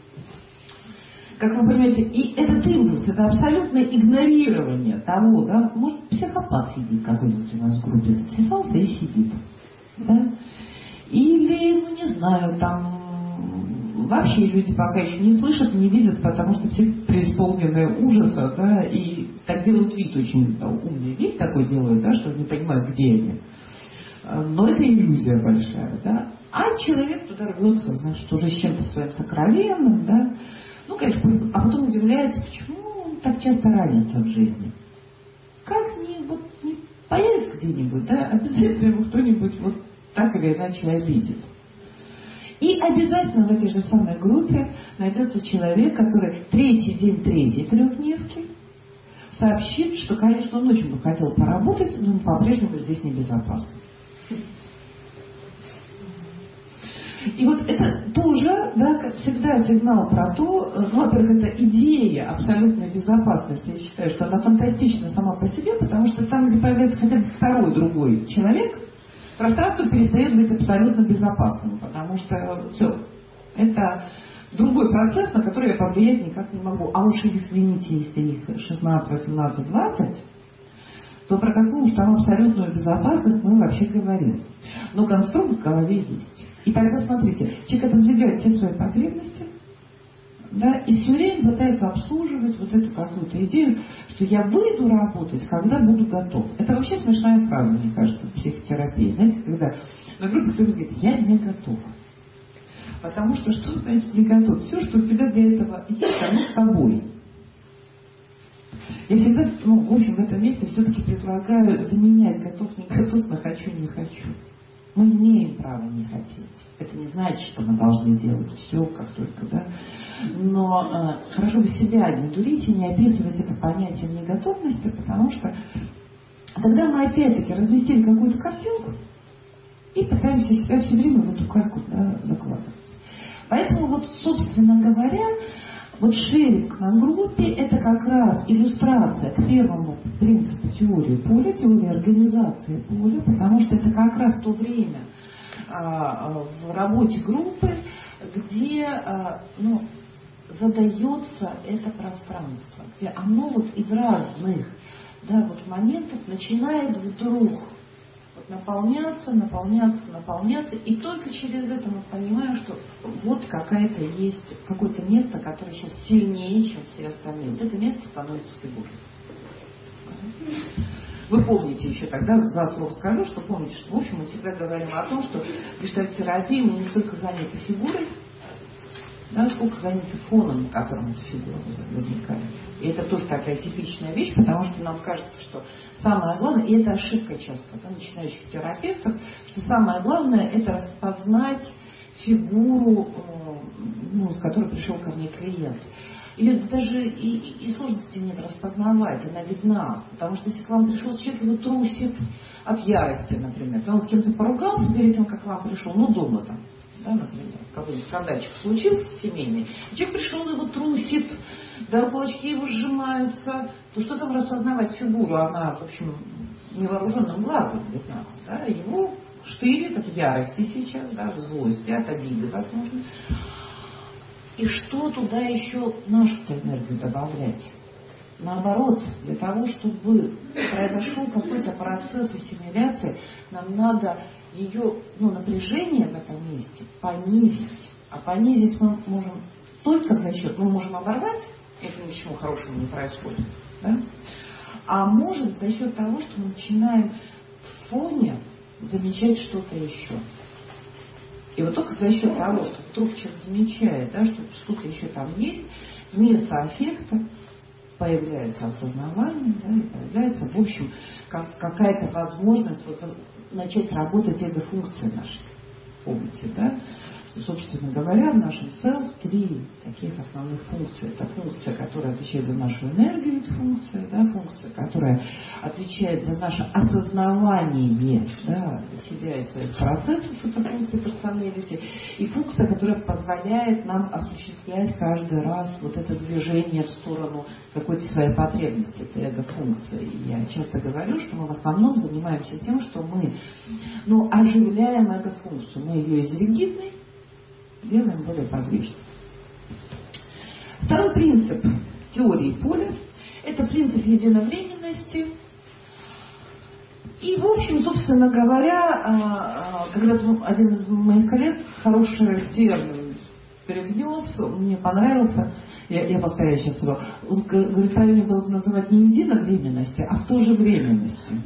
Как вы понимаете, и этот импульс, это абсолютное игнорирование того, да, может, психопат сидит какой-нибудь у нас в группе, затесался и сидит, да, или, ну, не знаю, там, вообще люди пока еще не слышат, не видят, потому что все преисполнены ужаса, да, и так делают вид, очень умный вид такой делают, да, что не понимают, где они. Но это иллюзия большая, да. А человек туда рвется, значит, уже с чем-то своим сокровенным, да. Ну, конечно, а потом удивляется, почему он так часто ранится в жизни. Как не появится где-нибудь, да, обязательно его кто-нибудь вот так или иначе обидит. И обязательно в этой же самой группе найдется человек, который третий день третьей трехдневки сообщит, что, конечно, он очень бы хотел поработать, но по-прежнему здесь небезопасно. И вот это тоже, да, как всегда, сигнал про то, ну, во-первых, это идея абсолютной безопасности. Я считаю, что она фантастична сама по себе, потому что там, где появляется хотя бы второй, другой человек, пространство перестает быть абсолютно безопасным, потому что все, это другой процесс, на который я повлиять никак не могу. А уж извините, если их 16, 18, 20, то про какую уж там абсолютную безопасность мы вообще говорим. Но конструкт в голове есть. И тогда, смотрите, человек отодвигает все свои потребности, Да, и все время пытается обслуживать вот эту какую-то идею, что я выйду работать, когда буду готов. Это вообще смешная фраза, мне кажется, в психотерапии. Знаете, когда на группе кто-нибудь говорит, я не готов. Потому что что значит не готов? Все, что у тебя для этого есть, оно с тобой. Я всегда, в общем, в этом месте все-таки предлагаю заменять готов, не готов на хочу, не хочу. Мы имеем право не хотеть. Это не значит, что мы должны делать все, как только, да. Но хорошо бы себя не дурить и не описывать это понятием неготовности, потому что тогда мы опять-таки разместили какую-то картинку и пытаемся себя все время в эту кальку, да, закладывать. Поэтому вот, собственно говоря, вот шеринг на группе – это как раз иллюстрация к первому принципу теории поля, теории организации поля, потому что это как раз то время в работе группы, где задается это пространство, где оно вот из разных, да, вот моментов начинает вдруг наполняться, и только через это мы понимаем, что вот есть какое-то место, которое сейчас сильнее, чем все остальные. Вот это место становится фигурой. Вы помните еще тогда, два слова скажу, что помните, что в общем мы всегда говорим о том, что в гештальт-терапии мы не столько заняты фигурой, да, сколько заняты фоном, на котором эта фигура возникает. И это тоже такая типичная вещь, потому что нам кажется, что самое главное, и это ошибка часто, да, начинающих терапевтов, что самое главное это распознать фигуру, с которой пришел ко мне клиент. Ее даже и сложности нет распознавать, она видна. Потому что если к вам пришел человек, его трусит от ярости, например. Он с кем-то поругался перед тем, как к вам пришел, дома там. Да, например, какой-нибудь скандальчик случился семейный, человек пришел, его трусит, да, кулачки его сжимаются, то что там распознавать фигуру, она, в общем, невооруженным глазом видна, да, его штырит от ярости сейчас, да, от злости, от обиды, возможно. И что туда еще нашу-то энергию добавлять? Наоборот, для того, чтобы произошел какой-то процесс ассимиляции, нам надо ее, напряжение в этом месте понизить. А понизить мы можем только за счет, мы можем оборвать, это ни к чему хорошему не происходит, да? А может за счет того, что мы начинаем в фоне замечать что-то еще. И вот только за счет того, что вдруг человек замечает, да, что что-то еще там есть, вместо аффекта появляется осознавание, да, и появляется, в общем, какая-то возможность начать работать эго-функции нашей. Помните, да? Что, собственно говоря, в нашем self 3 таких основных функции. Это функция, которая отвечает за нашу энергию, это функция, да, функция, которая отвечает за наше осознавание, да, себя и своих процессов, это функция personality, и функция, которая позволяет нам осуществлять каждый раз вот это движение в сторону какой-то своей потребности, это эго-функция. И я часто говорю, что мы в основном занимаемся тем, что мы оживляем эго-функцию. Мы ее из ригидной делаем более подвижной. Второй принцип теории поля – это принцип единовременности. И, в общем, собственно говоря, когда один из моих коллег хороший термин привнес, мне понравился, я повторяю сейчас его, говорит, правильно было бы называть не единовременности, а в то же временности.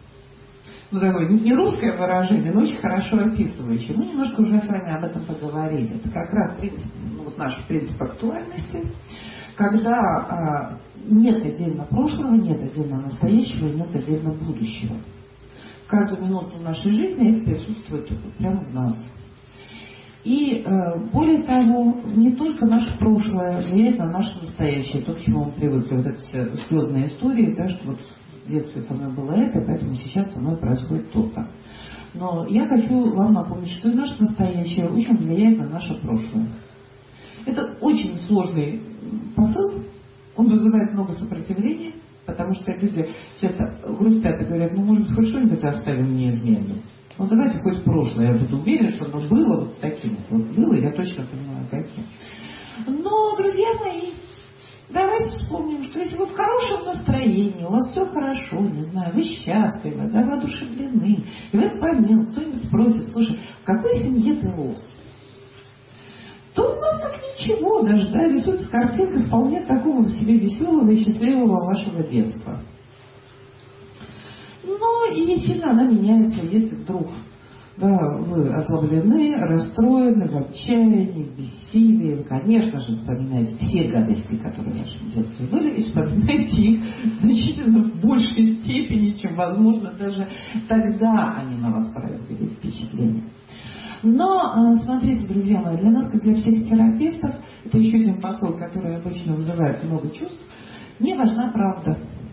Такое не русское выражение, но очень хорошо описывающее. Мы немножко уже с вами об этом поговорили. Это как раз принцип, наш принцип актуальности, когда нет отдельно прошлого, нет отдельно настоящего, нет отдельно будущего. В каждую минуту нашей жизни это присутствует прямо в нас. И более того, не только наше прошлое влияет на наше настоящее, то, к чему мы привыкли, вот эти все слезные истории, да, что вот в детстве со мной было это, поэтому сейчас со мной происходит то-то. Но я хочу вам напомнить, что и наше настоящее очень влияет на наше прошлое. Это очень сложный посыл, он вызывает много сопротивления, потому что люди часто грустят и говорят, может быть, хоть что-нибудь оставим неизменным. Давайте хоть прошлое, я буду уверен, что оно было вот таким. Вот было, я точно понимаю, каким. Но, друзья мои, давайте вспомним, что если вы в хорошем настроении, у вас все хорошо, не знаю, вы счастливы, да, воодушевлены, и в этот момент кто-нибудь спросит, слушай, в какой семье ты рос? То у вас так ничего даже, да, рисуется картинка вполне такого себе веселого и счастливого вашего детства. Но и не сильно она меняется, если вдруг, да, вы озлоблены, расстроены, в отчаянии, в бессилии. Вы, конечно же, вспоминаете все гадости, которые в вашем детстве были, и вспоминаете их значительно в большей степени, чем, возможно, даже тогда они на вас произвели впечатление. Но, смотрите, друзья мои, для нас, как для психотерапевтов, это еще один посыл, который обычно вызывает много чувств, не важна правда.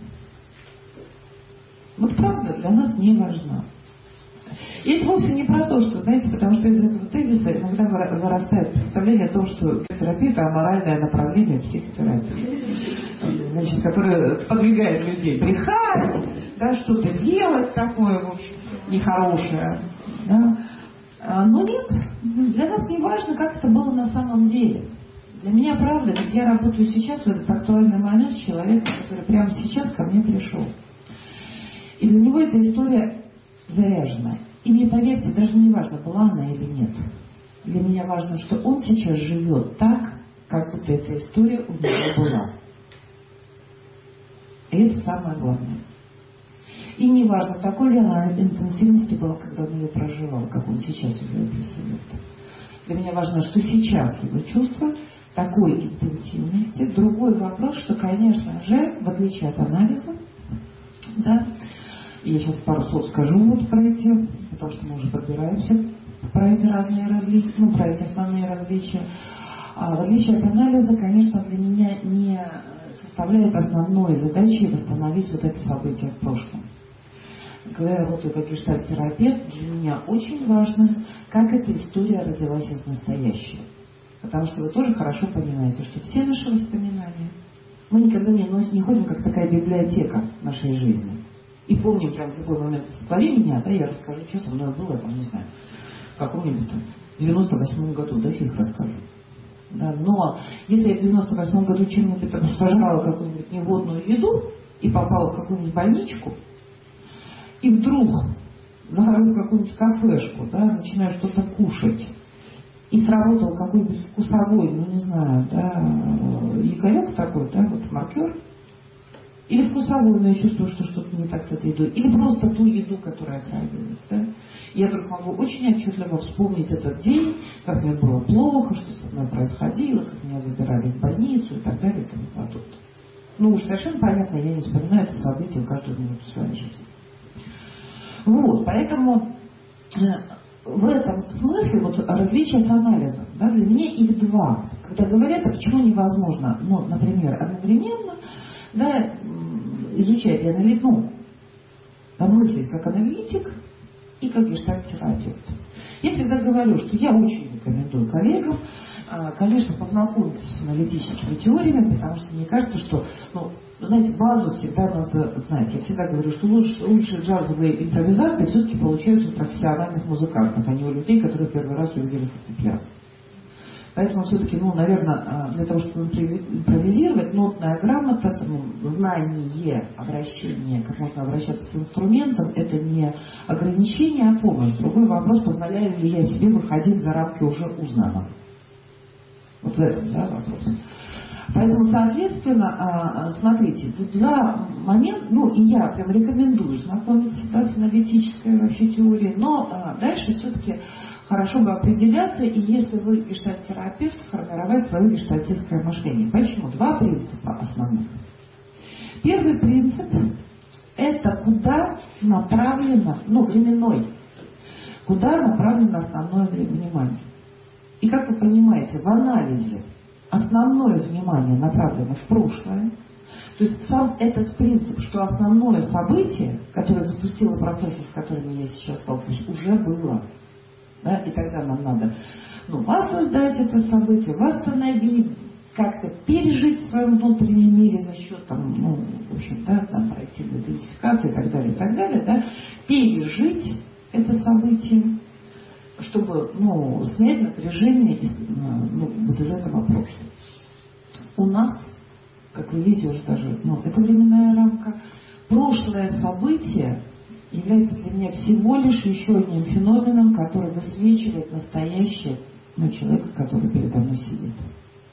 Вот правда для нас не важна. И это вовсе не про то, что, знаете, потому что из этого тезиса иногда вырастает представление о том, что терапия – это аморальное направление психотерапии, значит, которое сподвигает людей брехать, да, что-то делать такое, в общем, нехорошее. Да. Но нет, для нас не важно, как это было на самом деле. Для меня правда, ведь я работаю сейчас в этот актуальный момент с человеком, который прямо сейчас ко мне пришел. И для него эта история заряженная. И мне, поверьте, даже не важно, была она или нет. Для меня важно, что он сейчас живет так, как будто эта история у него была. И это самое главное. И не важно, такой ли она интенсивности была, когда он ее проживал, как он сейчас ее описывает. Для меня важно, что сейчас его чувства такой интенсивности. Другой вопрос, что, конечно же, в отличие от анализа, да, я сейчас пару слов скажу вот про эти, потому что мы уже подбираемся про эти разные различия, про эти основные различия. В отличие от анализа, конечно, для меня не составляет основной задачей восстановить вот это событие в прошлом. Когда я работаю как гештальт-терапевт, для меня очень важно, как эта история родилась из настоящего. Потому что вы тоже хорошо понимаете, что все наши воспоминания, мы никогда не ходим как такая библиотека нашей жизни. И помним прям в любой момент, створи меня, да, я расскажу, что со мной было, там, не знаю, в каком-нибудь в 98-м году, да, фиг расскажу. Да, но если я в 98-м году чем-нибудь сожрала какую-нибудь негодную еду и попала в какую-нибудь больничку, и вдруг захожу в какую-нибудь кафешку, да, начинаю что-то кушать, и сработал какой-нибудь вкусовой, не знаю, да, якорек такой, да, вот маркер, или вкусовой, но я чувствую, что что-то не так с этой едой, или просто ту еду, которая отравилась, да. Я вдруг могу очень отчетливо вспомнить этот день, как мне было плохо, что со мной происходило, как меня забирали в больницу и так далее и тому подобное. Уж совершенно понятно, я не вспоминаю это событие в каждую минуту своей жизни. Вот, поэтому в этом смысле вот различие с анализом, да, для меня их два. Когда говорят, а почему невозможно, например, одновременно, да, изучать мыслить как аналитик и как гештальт-терапевт. Я всегда говорю, что я очень рекомендую коллегам, конечно, познакомиться с аналитическими теориями, потому что мне кажется, что, знаете, базу всегда надо знать. Я всегда говорю, что лучшие джазовые импровизации все-таки получаются у профессиональных музыкантов, а не у людей, которые первый раз увидели фортепиано. Поэтому все-таки, наверное, для того, чтобы импровизировать, нотная грамота, знание, обращение, как можно обращаться с инструментом, это не ограничение, а помощь. Другой вопрос, позволяю ли я себе выходить за рамки уже узнанного. Вот в этом, да, вопрос. Поэтому, соответственно, смотрите, два момента, и я прям рекомендую знакомиться, да, с аналитической вообще теорией, но дальше все-таки хорошо бы определяться, и если вы гештальт-терапевт, сформировать свое гештальтистское мышление. Почему? Два принципа основных. Первый принцип – это куда направлено, временной, куда направлено основное внимание. И как вы понимаете, в анализе основное внимание направлено в прошлое. То есть сам этот принцип, что основное событие, которое запустило процессы, с которыми я сейчас сталкиваюсь, уже было. Да? И тогда нам надо воссоздать это событие, восстановить, как-то пережить в своем внутреннем мире за счет проективной идентификации и так далее, да? Пережить это событие, чтобы снять напряжение вот из этого прошлого. У нас, как вы видите, уже даже это временная рамка. Прошлое событие является для меня всего лишь еще одним феноменом, который высвечивает настоящее человека, который передо мной сидит.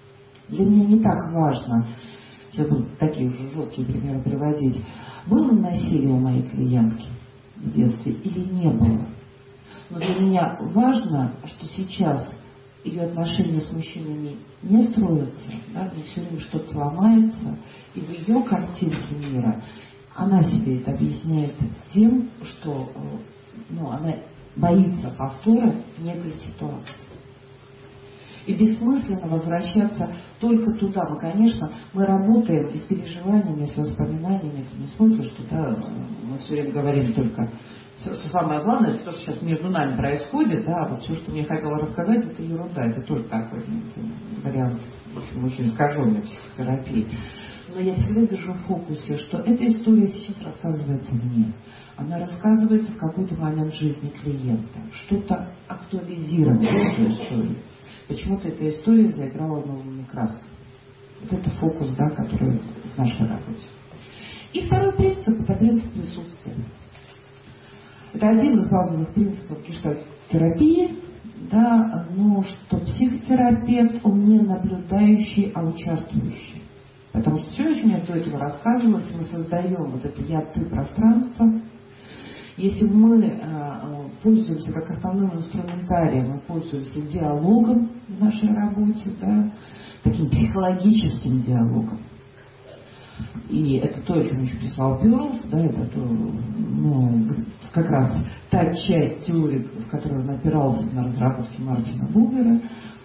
Для меня не так важно, сейчас буду такие уже жесткие примеры приводить, было ли насилие у моей клиентки в детстве или не было. Но для меня важно, что сейчас ее отношения с мужчинами не строятся, да, не все время что-то ломается, и в ее картинке мира она себе это объясняет тем, что она боится повтора некой ситуации. И бессмысленно возвращаться только туда. Мы работаем и с переживаниями, и с воспоминаниями. Это не смысл, что мы все время говорим только, что самое главное, это то, что сейчас между нами происходит, а вот все, что мне хотела рассказать, это ерунда. Это тоже такой вариант, очень искаженной психотерапии. Но я всегда держу в фокусе, что эта история сейчас рассказывается мне. Она рассказывается в какой-то момент жизни клиента. Что-то актуализировано в эту историю. Почему-то эта история заиграла новыми красками. Вот это фокус, который в нашей работе. И второй принцип – это принцип присутствия. Это один из базовых принципов гештальт-терапии, но что психотерапевт, он не наблюдающий, а участвующий. Потому что все, о чем я до этого рассказывала, если мы создаем вот это «я-ты» пространство, если мы пользуемся как основным инструментарием, мы пользуемся диалогом в нашей работе, таким психологическим диалогом. И это то, о чем еще писал Перлс, это как раз та часть теории, в которой он опирался на разработки Мартина Бубера,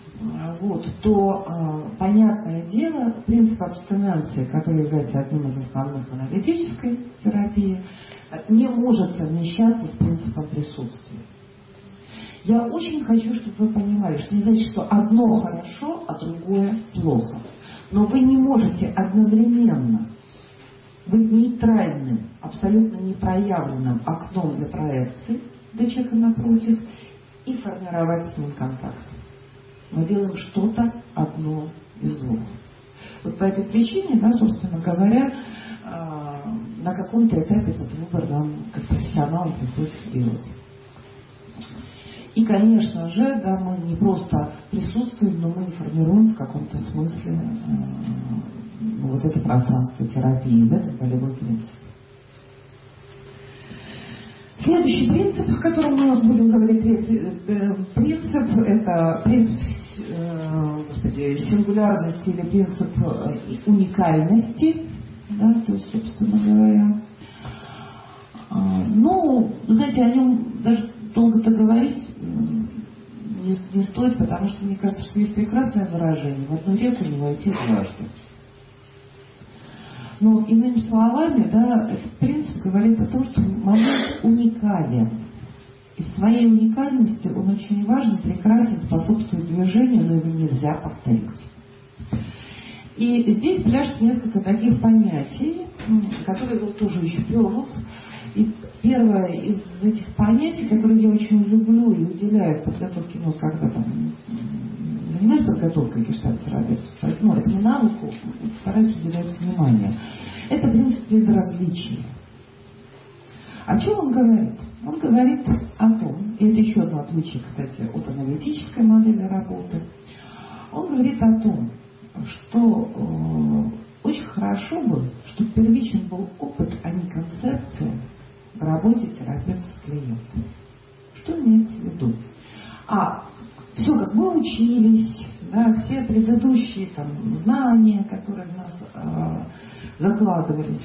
то, понятное дело, принцип абстиненции, который является одним из основных в аналитической терапии, не может совмещаться с принципом присутствия. Я очень хочу, чтобы вы понимали, что не значит, что одно хорошо, а другое плохо. Но вы не можете одновременно быть нейтральным, абсолютно непроявленным окном для проекции для человека напротив и формировать с ним контакт. Мы делаем что-то одно из двух. Вот по этой причине, собственно говоря, на каком-то этапе этот выбор нам, как профессионалам, приходится делать. И, конечно же, мы не просто присутствуем, но мы формируем в каком-то смысле вот это пространство терапии, в этом болевой принцип. Следующий принцип, о котором мы будем говорить, принцип, это принцип сингулярности или принцип уникальности, то есть, собственно говоря. Знаете, о нем даже долго-то говорить не стоит, потому что мне кажется, что есть прекрасное выражение: в одну реку не войти дважды. Иными словами, этот принцип говорит о том, что момент уникален. И в своей уникальности он очень важен, прекрасен, способствует движению, но его нельзя повторить. И здесь пляшет несколько таких понятий, которые тоже еще Перлс. И первое из этих понятий, которые я очень люблю и уделяю в подготовке, когда занимаюсь подготовкой гештальт-терапевтов, поэтому этому навыку стараюсь уделять внимание. Это принцип безразличия. О чем он говорит? Он говорит о том, и это еще одно отличие, кстати, от аналитической модели работы, он говорит о том, что очень хорошо бы, чтобы первичен был опыт, а не концепция в работе терапевта с клиентом. Что имеется в виду? Все, как мы учились, все предыдущие знания, которые в нас закладывались,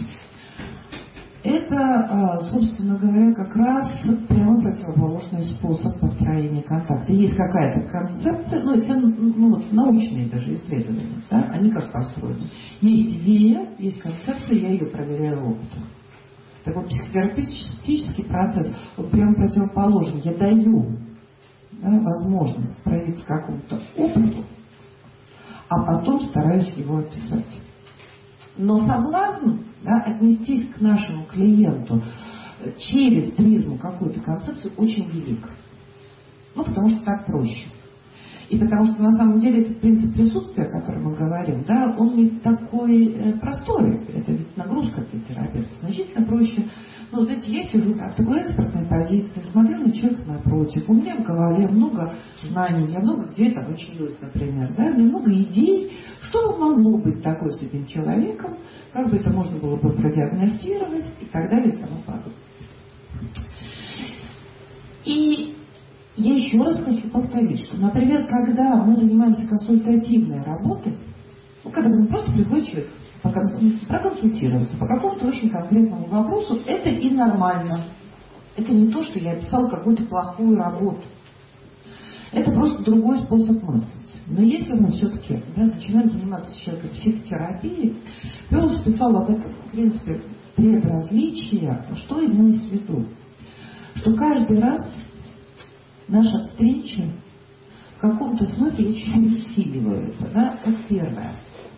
это, собственно говоря, как раз прямо противоположный способ построения контакта. Есть какая-то концепция, все научные даже исследования, они как построены. Есть идея, есть концепция, я ее проверяю опытом. Так вот, психотерапевтический процесс, прямо противоположен. Я даю возможность проявиться какому-то опыту, а потом стараюсь его описать. Но соблазн отнестись к нашему клиенту через призму какой-то концепции очень велик. Потому что так проще. И потому что на самом деле этот принцип присутствия, о котором мы говорим, да, он не такой простой. Это ведь нагрузка для терапевта. Значительно проще. Ну, знаете, я сижу так, в такой экспертной позиции, смотрю на человека напротив. У меня в голове много знаний, я много где там училась, например, да, у меня много идей, что могло быть такое с этим человеком, как бы это можно было бы продиагностировать и так далее и тому подобное. И я еще раз хочу повторить, что, например, когда мы занимаемся консультативной работой, ну, когда мы просто приходит человек проконсультироваться по какому-то очень конкретному вопросу, это и нормально. Это не то, что я описал какую-то плохую работу. Это просто другой способ мыслить. Но если мы все-таки начинаем заниматься с человеком психотерапией, Пёлос писал об этом, в принципе, предразличие, что имелось в виду. Что каждый раз наша встреча в каком-то смысле очень усиливает. Да? Это первое.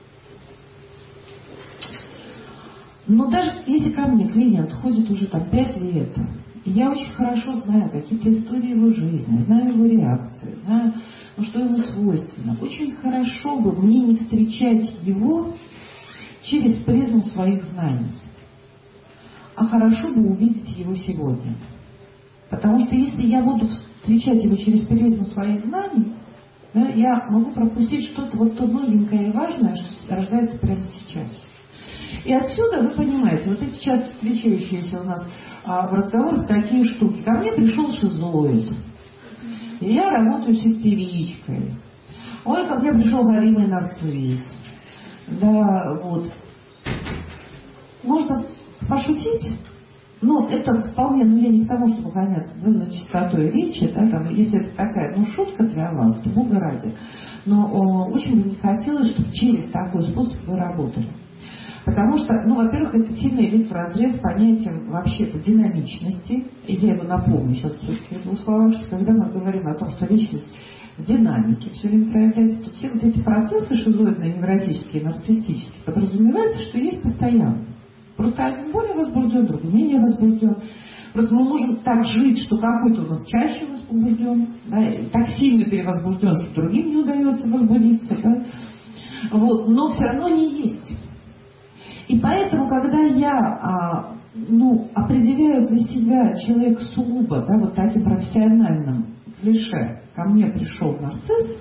Но даже если ко мне клиент ходит уже там 5 лет, и я очень хорошо знаю какие-то истории его жизни, знаю его реакции, знаю, что ему свойственно, очень хорошо бы мне не встречать его через призму своих знаний, а хорошо бы увидеть его сегодня. Потому что если я буду встречать его через призму своих знаний, да, я могу пропустить что-то вот то новенькое и важное, что рождается прямо сейчас. И отсюда, вы понимаете, вот эти часто встречающиеся у нас в разговорах такие штуки. Ко мне пришел шизоид, и я работаю с истеричкой. Ой, ко мне пришел галимый нарцисс. Да, вот. Можно пошутить, но это вполне, я не к тому, чтобы гоняться за чистотой речи, да, там, если это такая, шутка для вас, то Бога ради. Но очень бы не хотелось, чтобы через такой способ вы работали. Потому что, во-первых, это сильно идет вразрез с понятием вообще-то динамичности. И я его напомню сейчас все-таки в двух словах, что когда мы говорим о том, что личность в динамике все время проявляется, то все вот эти процессы шизоидные, невротические, нарциссические, подразумевается, что есть постоянно. Просто один более возбужден, другой менее возбужден. Просто мы можем так жить, что какой-то у нас чаще возбужден, да, так сильно перевозбужден, что другим не удается возбудиться. Да. Вот, но все равно не есть. И поэтому, когда я определяю для себя человека сугубо, да, вот таким профессиональным клише, ко мне пришел нарцисс,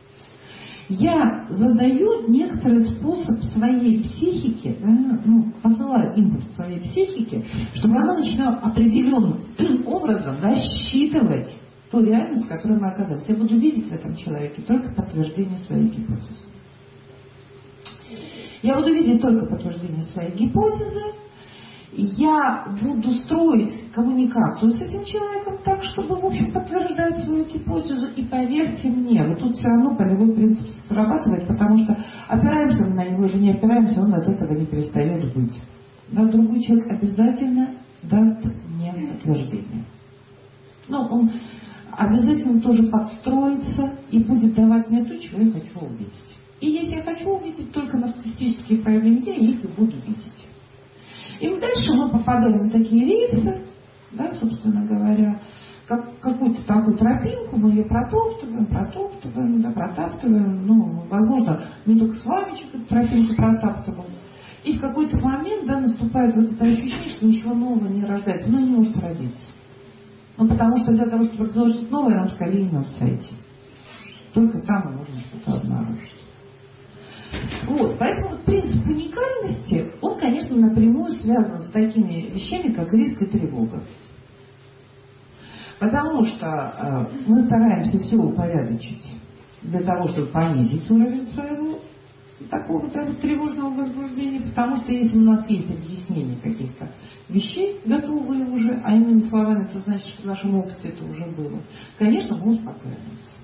я задаю некоторый способ своей психике, посылаю импульс своей психике, чтобы она начинала определенным образом считывать ту реальность, в которой мы оказались. Я буду видеть в этом человеке только подтверждение своей гипотезы. Я буду видеть только подтверждение своей гипотезы. Я буду строить коммуникацию с этим человеком так, чтобы, в общем, подтверждать свою гипотезу. И поверьте мне, вот тут все равно полевой принцип срабатывает, потому что опираемся мы на него или не опираемся, он от этого не перестает быть. Да, другой человек обязательно даст мне подтверждение. Но он обязательно тоже подстроится и будет давать мне то, чего я хочу увидеть. И если я хочу увидеть только нарциссические проявления, я их и буду видеть. И дальше мы попадаем на такие рельсы, да, собственно говоря, какую-то такую тропинку, мы ее протаптываем, возможно, не только с вами эту тропинку протаптываем. И в какой-то момент, наступает вот это ощущение, что ничего нового не рождается, не может родиться. Потому что для того, чтобы предложить что-то новое, нам скорее не сойти. Только там мы можем что-то обнаружить. Вот, поэтому принцип уникальности, он, конечно, напрямую связан с такими вещами, как риск и тревога. Потому что мы стараемся все упорядочить для того, чтобы понизить уровень своего такого тревожного возбуждения, потому что если у нас есть объяснение каких-то вещей, готовые уже, а иными словами, это значит, что в нашем опыте это уже было, конечно, мы успокаиваемся.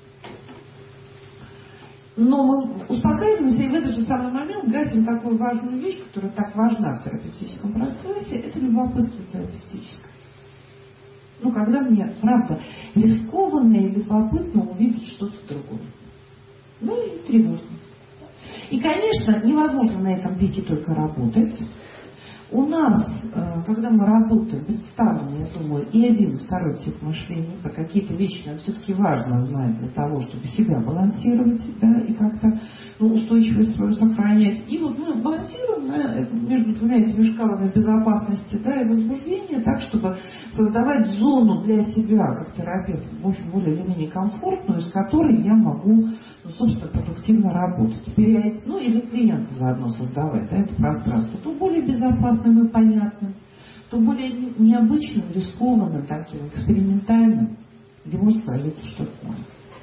Но мы успокаиваемся и в этот же самый момент гасим такую важную вещь, которая так важна в терапевтическом процессе, это любопытство терапевтическое. Когда мне, правда, рискованно и любопытно увидеть что-то другое. И тревожно. И, конечно, невозможно на этом пике только работать, У нас, когда мы работаем, представлен, я думаю, и один, и второй тип мышления, про какие-то вещи нам все-таки важно знать для того, чтобы себя балансировать, да, и как-то устойчивость свою сохранять. И вот мы балансируем между двумя этими шкалами безопасности, да, и возбуждения, так, чтобы создавать зону для себя, как терапевт, в общем, более или менее комфортную, с которой я могу, собственно, продуктивно работать. Теперь или клиента заодно создавать, да, это пространство, то более безопасным и понятным, то более необычным, рискованным, таким экспериментальным, где может проявиться что-то новое.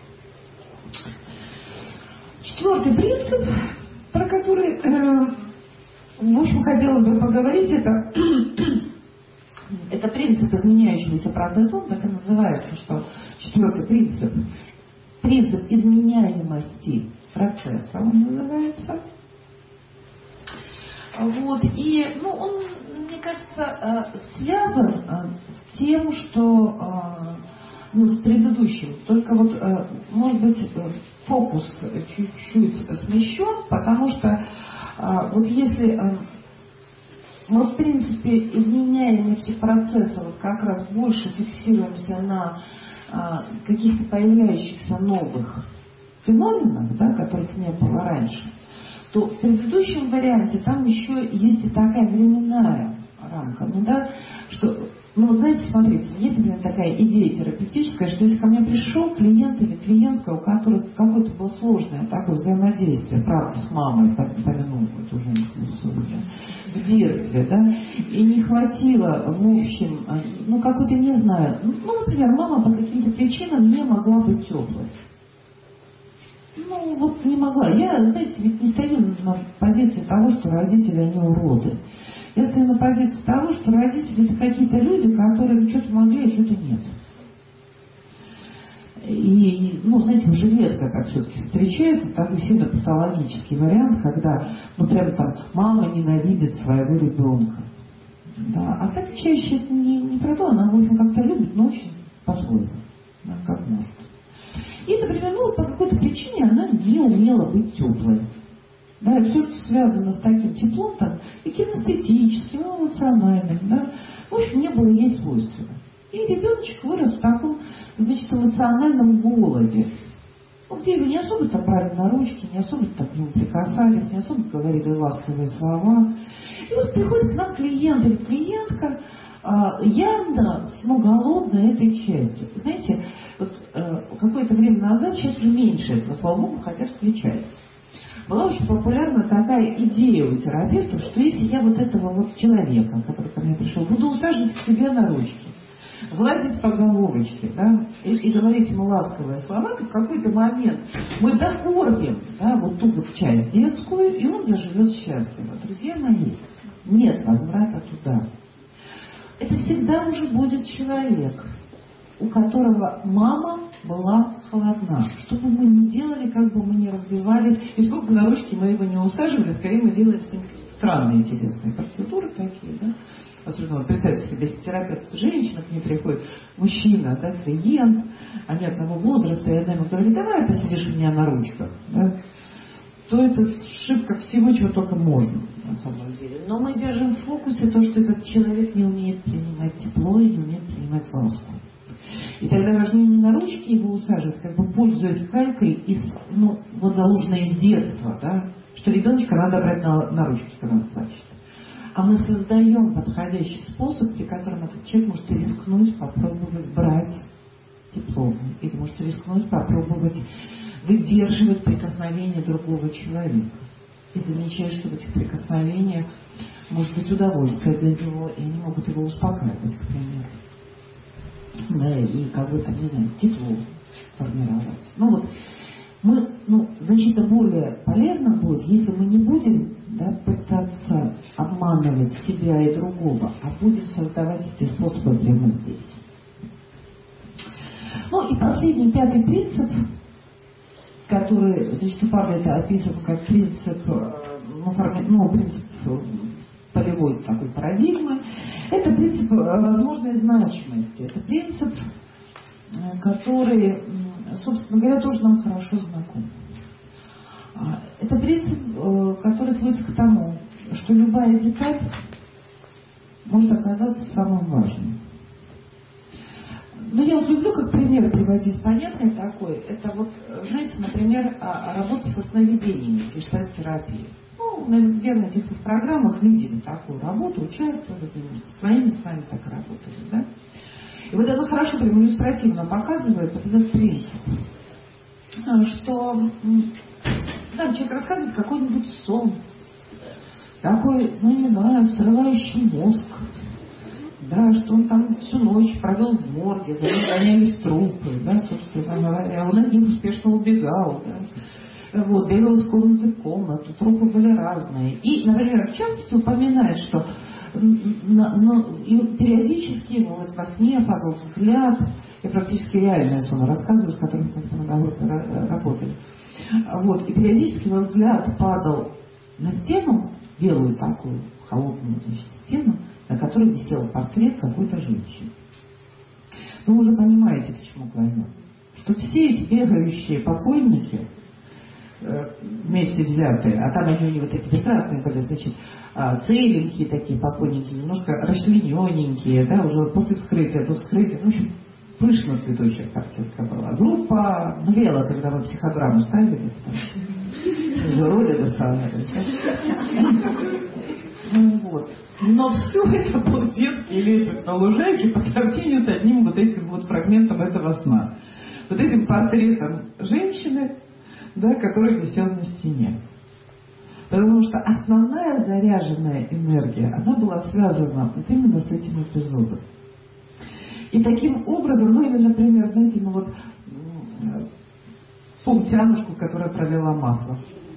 Четвертый принцип, про который, в общем, хотелось бы поговорить, это принцип изменяющегося процесса, он так и называется, что четвертый принцип изменяемости процесса, он называется. Вот, и он, мне кажется, связан с тем, что с предыдущим. Только вот, может быть, фокус чуть-чуть смещен, потому что вот если мы, в принципе, изменяемости процесса вот как раз больше фиксируемся на каких-то появляющихся новых феноменах, да, которых не было раньше, то в предыдущем варианте там еще есть и такая временная рамка. Что, знаете, смотрите, есть, например, такая идея терапевтическая, что если ко мне пришел клиент или клиентка, у которых какое-то было сложное такое взаимодействие, правда, с мамой, помянул эту женскую судью, в детстве, да, и не хватило, в общем, какой-то, не знаю, например, мама по каким-то причинам не могла быть теплой. Не могла. Я, знаете, ведь не стою на позиции того, что родители, они уроды. Я стою на позиции того, что родители это какие-то люди, которые что-то могли, а что-то нет. И, знаете, уже редко так все-таки встречается такой сильно патологический вариант, когда, прям там, мама ненавидит своего ребенка. Да, а так чаще это не про то, она, в общем, как-то любит, но очень по-своему, как может. И, например, по какой-то причине она не умела быть теплой. Да, и все, что связано с таким теплом, там, и кинестетическим, и эмоциональным, да, в общем, не было ей свойственно. И ребеночек вырос в таком, эмоциональном голоде. Где его не особо там брали на ручки, не особо так к нему прикасались, не особо говорили ласковые слова. И вот приходит к нам клиент или клиентка, явно голодной этой частью. Знаете, какое-то время назад, сейчас уже меньше этого, слава богу, хотя встречается. Была очень популярна такая идея у терапевтов, что если я этого человека, который ко мне пришел, буду усаживать к себе на ручки, гладить по головочке, да, и говорить ему ласковые слова, то в какой-то момент мы докормим, да, вот ту часть детскую, и он заживет счастливо. Друзья мои, нет возврата туда. Это всегда уже будет человек, у которого мама была холодна. Что бы мы ни делали, как бы мы ни разбивались, и сколько бы на ручки мы его не усаживали, скорее мы делаем с ним какие-то странные, интересные процедуры такие, да. Особенно, представьте себе, если терапевт женщина к ней приходит, мужчина, да, клиент, они одного возраста, и она ему говорит, давай посидишь у меня на ручках, да, то это ошибка всего, чего только можно, на самом деле. Но мы держим в фокусе то, что этот человек не умеет принимать тепло и не умеет принимать ласку. И тогда важнее не на ручки его усаживать, пользуясь калькой, заложенной из детства, да, что ребеночка надо брать на ручки, когда он плачет. А мы создаем подходящий способ, при котором этот человек может рискнуть попробовать брать тепло, или может рискнуть попробовать выдерживать прикосновение другого человека. И замечать, что в этих прикосновениях может быть удовольствие для него, и они могут его успокаивать, к примеру. Да, и не знаю, тепло формировать. Значительно более полезно будет, если мы не будем, да, пытаться обманывать себя и другого, а будем создавать эти способы прямо здесь. И последний, пятый принцип, который, значит, Павел это описывал как принцип, принцип полевой такой парадигмы, это принцип возможной значимости. Это принцип, который, собственно говоря, тоже нам хорошо знаком. Это принцип, который сводится к тому, что любая деталь может оказаться самым важным. Но я вот люблю как пример приводить понятный такой. Это вот, знаете, например, работа со сновидениями, гештальт-терапии. Ну, наверное, где-то в программах видели такую работу, участвовали, своими с вами так работали, да? И вот это хорошо, прям иллюстративно показывает вот этот принцип, что да, человек рассказывает какой-нибудь сон, такой, ну не знаю, срывающий мозг, да, что он там всю ночь провел в морге, за ним гонялись трупы, да, собственно говоря, он от них успешно убегал, да, вот, бегал из комнаты в комнату, трупы были разные. И, например, в частности упоминает, что периодически ему вот во сне падал взгляд, я практически реальный сон рассказываю, с которым как-то мы на группе работали, вот, и периодически его взгляд падал на стену, белую такую, холодную, значит, стену, на которой висел портрет какой-то женщины. Вы уже понимаете, к чему клоню. Что все эти бегающие покойники, вместе взятые, а там они у него такие прекрасные были, значит, целенькие такие покойники, немножко расчленененькие, да, уже после вскрытия, до вскрытия, ну, в общем, пышно цветущая картинка была. Группа млела, когда мы психодраму ставили, потому что уже роли доставали. Вот. Но все это был детский лепет на лужайке по сравнению с одним вот этим вот фрагментом этого сна. Вот этим портретом женщины, да, который висел на стене. Потому что основная заряженная энергия, она была связана вот именно с этим эпизодом. И таким образом, ну или, например, знаете, ну вот помните Аннушку, которая пролила масло.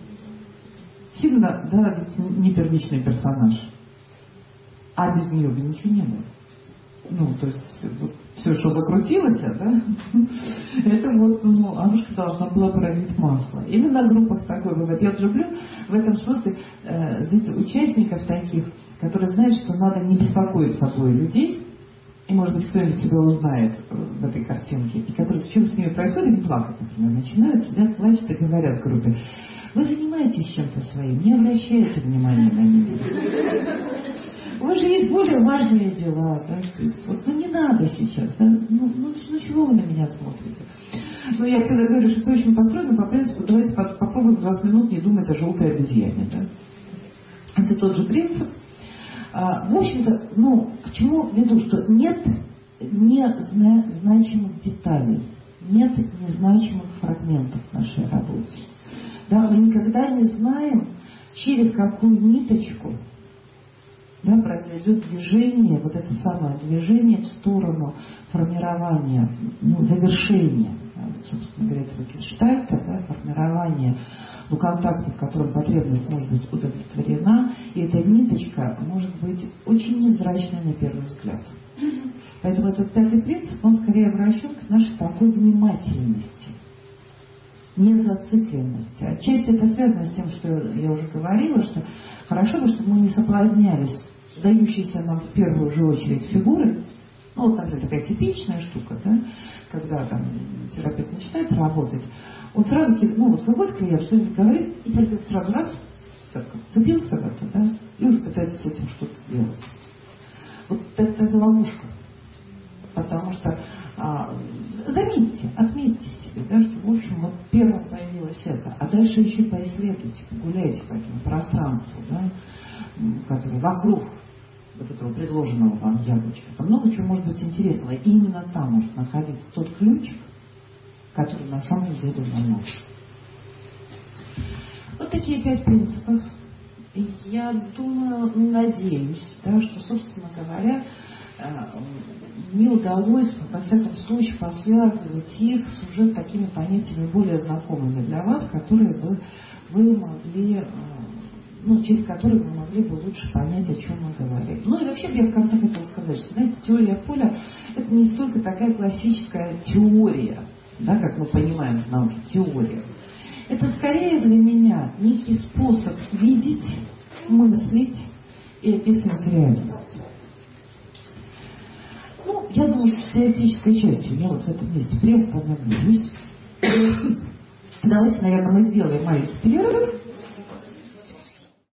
Сильно, да, ведь не первичный персонаж. А без нее бы ничего не было. Ну, то есть, вот, все, что закрутилось, да, это вот, ну, Аннушка должна была пролить масло. Именно на группах такое бывает. Я люблю в этом смысле, знаете, участников таких, которые знают, что надо не беспокоить собой людей, и, может быть, кто-нибудь себя узнает в этой картинке, и которые, в чем с ними происходит, они плакать, например, начинают, сидят, плачут и говорят в группе: вы занимаетесь чем-то своим, не обращайте внимания на них. У вас же есть более важные дела, да, то есть, вот, ну не надо сейчас, да, ну чего вы на меня смотрите? Ну, я всегда говорю, что это очень построено по принципу, давайте попробуем 20 минут не думать о желтой обезьяне, да. Это тот же принцип. В общем-то, ну, к чему веду, что нет незначимых деталей, нет незначимых фрагментов в нашей работе. Да, мы никогда не знаем, через какую ниточку, да, произойдет движение, вот это самое движение в сторону формирования, ну, завершения, да, собственно говоря, этого гештальта, да, формирования, ну, контакта, в котором потребность может быть удовлетворена, и эта ниточка может быть очень невзрачной на первый взгляд. Поэтому этот пятый принцип, он скорее обращен к нашей такой внимательности, не зацикленности. Отчасти это связано с тем, что я уже говорила, что хорошо бы, чтобы мы не соблазнялись дающиеся нам в первую же очередь фигуры. Ну, вот, например, такая типичная штука, да, когда там терапевт начинает работать, он сразу, ну, вот выходит клиент, что-нибудь говорит, и терапевт сразу раз, цепился в это, да, и уже пытается с этим что-то делать. Вот это ловушка. Потому что заметьте, отметьте себе, да, что, в общем, вот первым появилось это, а дальше еще поисследуйте, погуляйте по этому пространству, да, которое вокруг вот этого предложенного вам яблочка. Там много чего может быть интересного. И именно там может находиться тот ключик, который на самом деле нам нужен. Вот такие 5 принципов. И я думаю, надеюсь, да, что, собственно говоря, мне удалось, во всяком случае, посвязывать их с уже такими понятиями более знакомыми для вас, которые бы вы могли, ну, через которые вы могли бы лучше понять, о чем мы говорим. Ну и вообще я в конце хотела сказать, что, знаете, теория поля — это не столько такая классическая теория, да, как мы понимаем в науке, теория. Это скорее для меня некий способ видеть, мыслить и описывать реальность. Ну, я думаю, что с теоретической частью я вот в этом месте приостановлюсь. Давайте, наверное, мы сделаем маленький перерыв.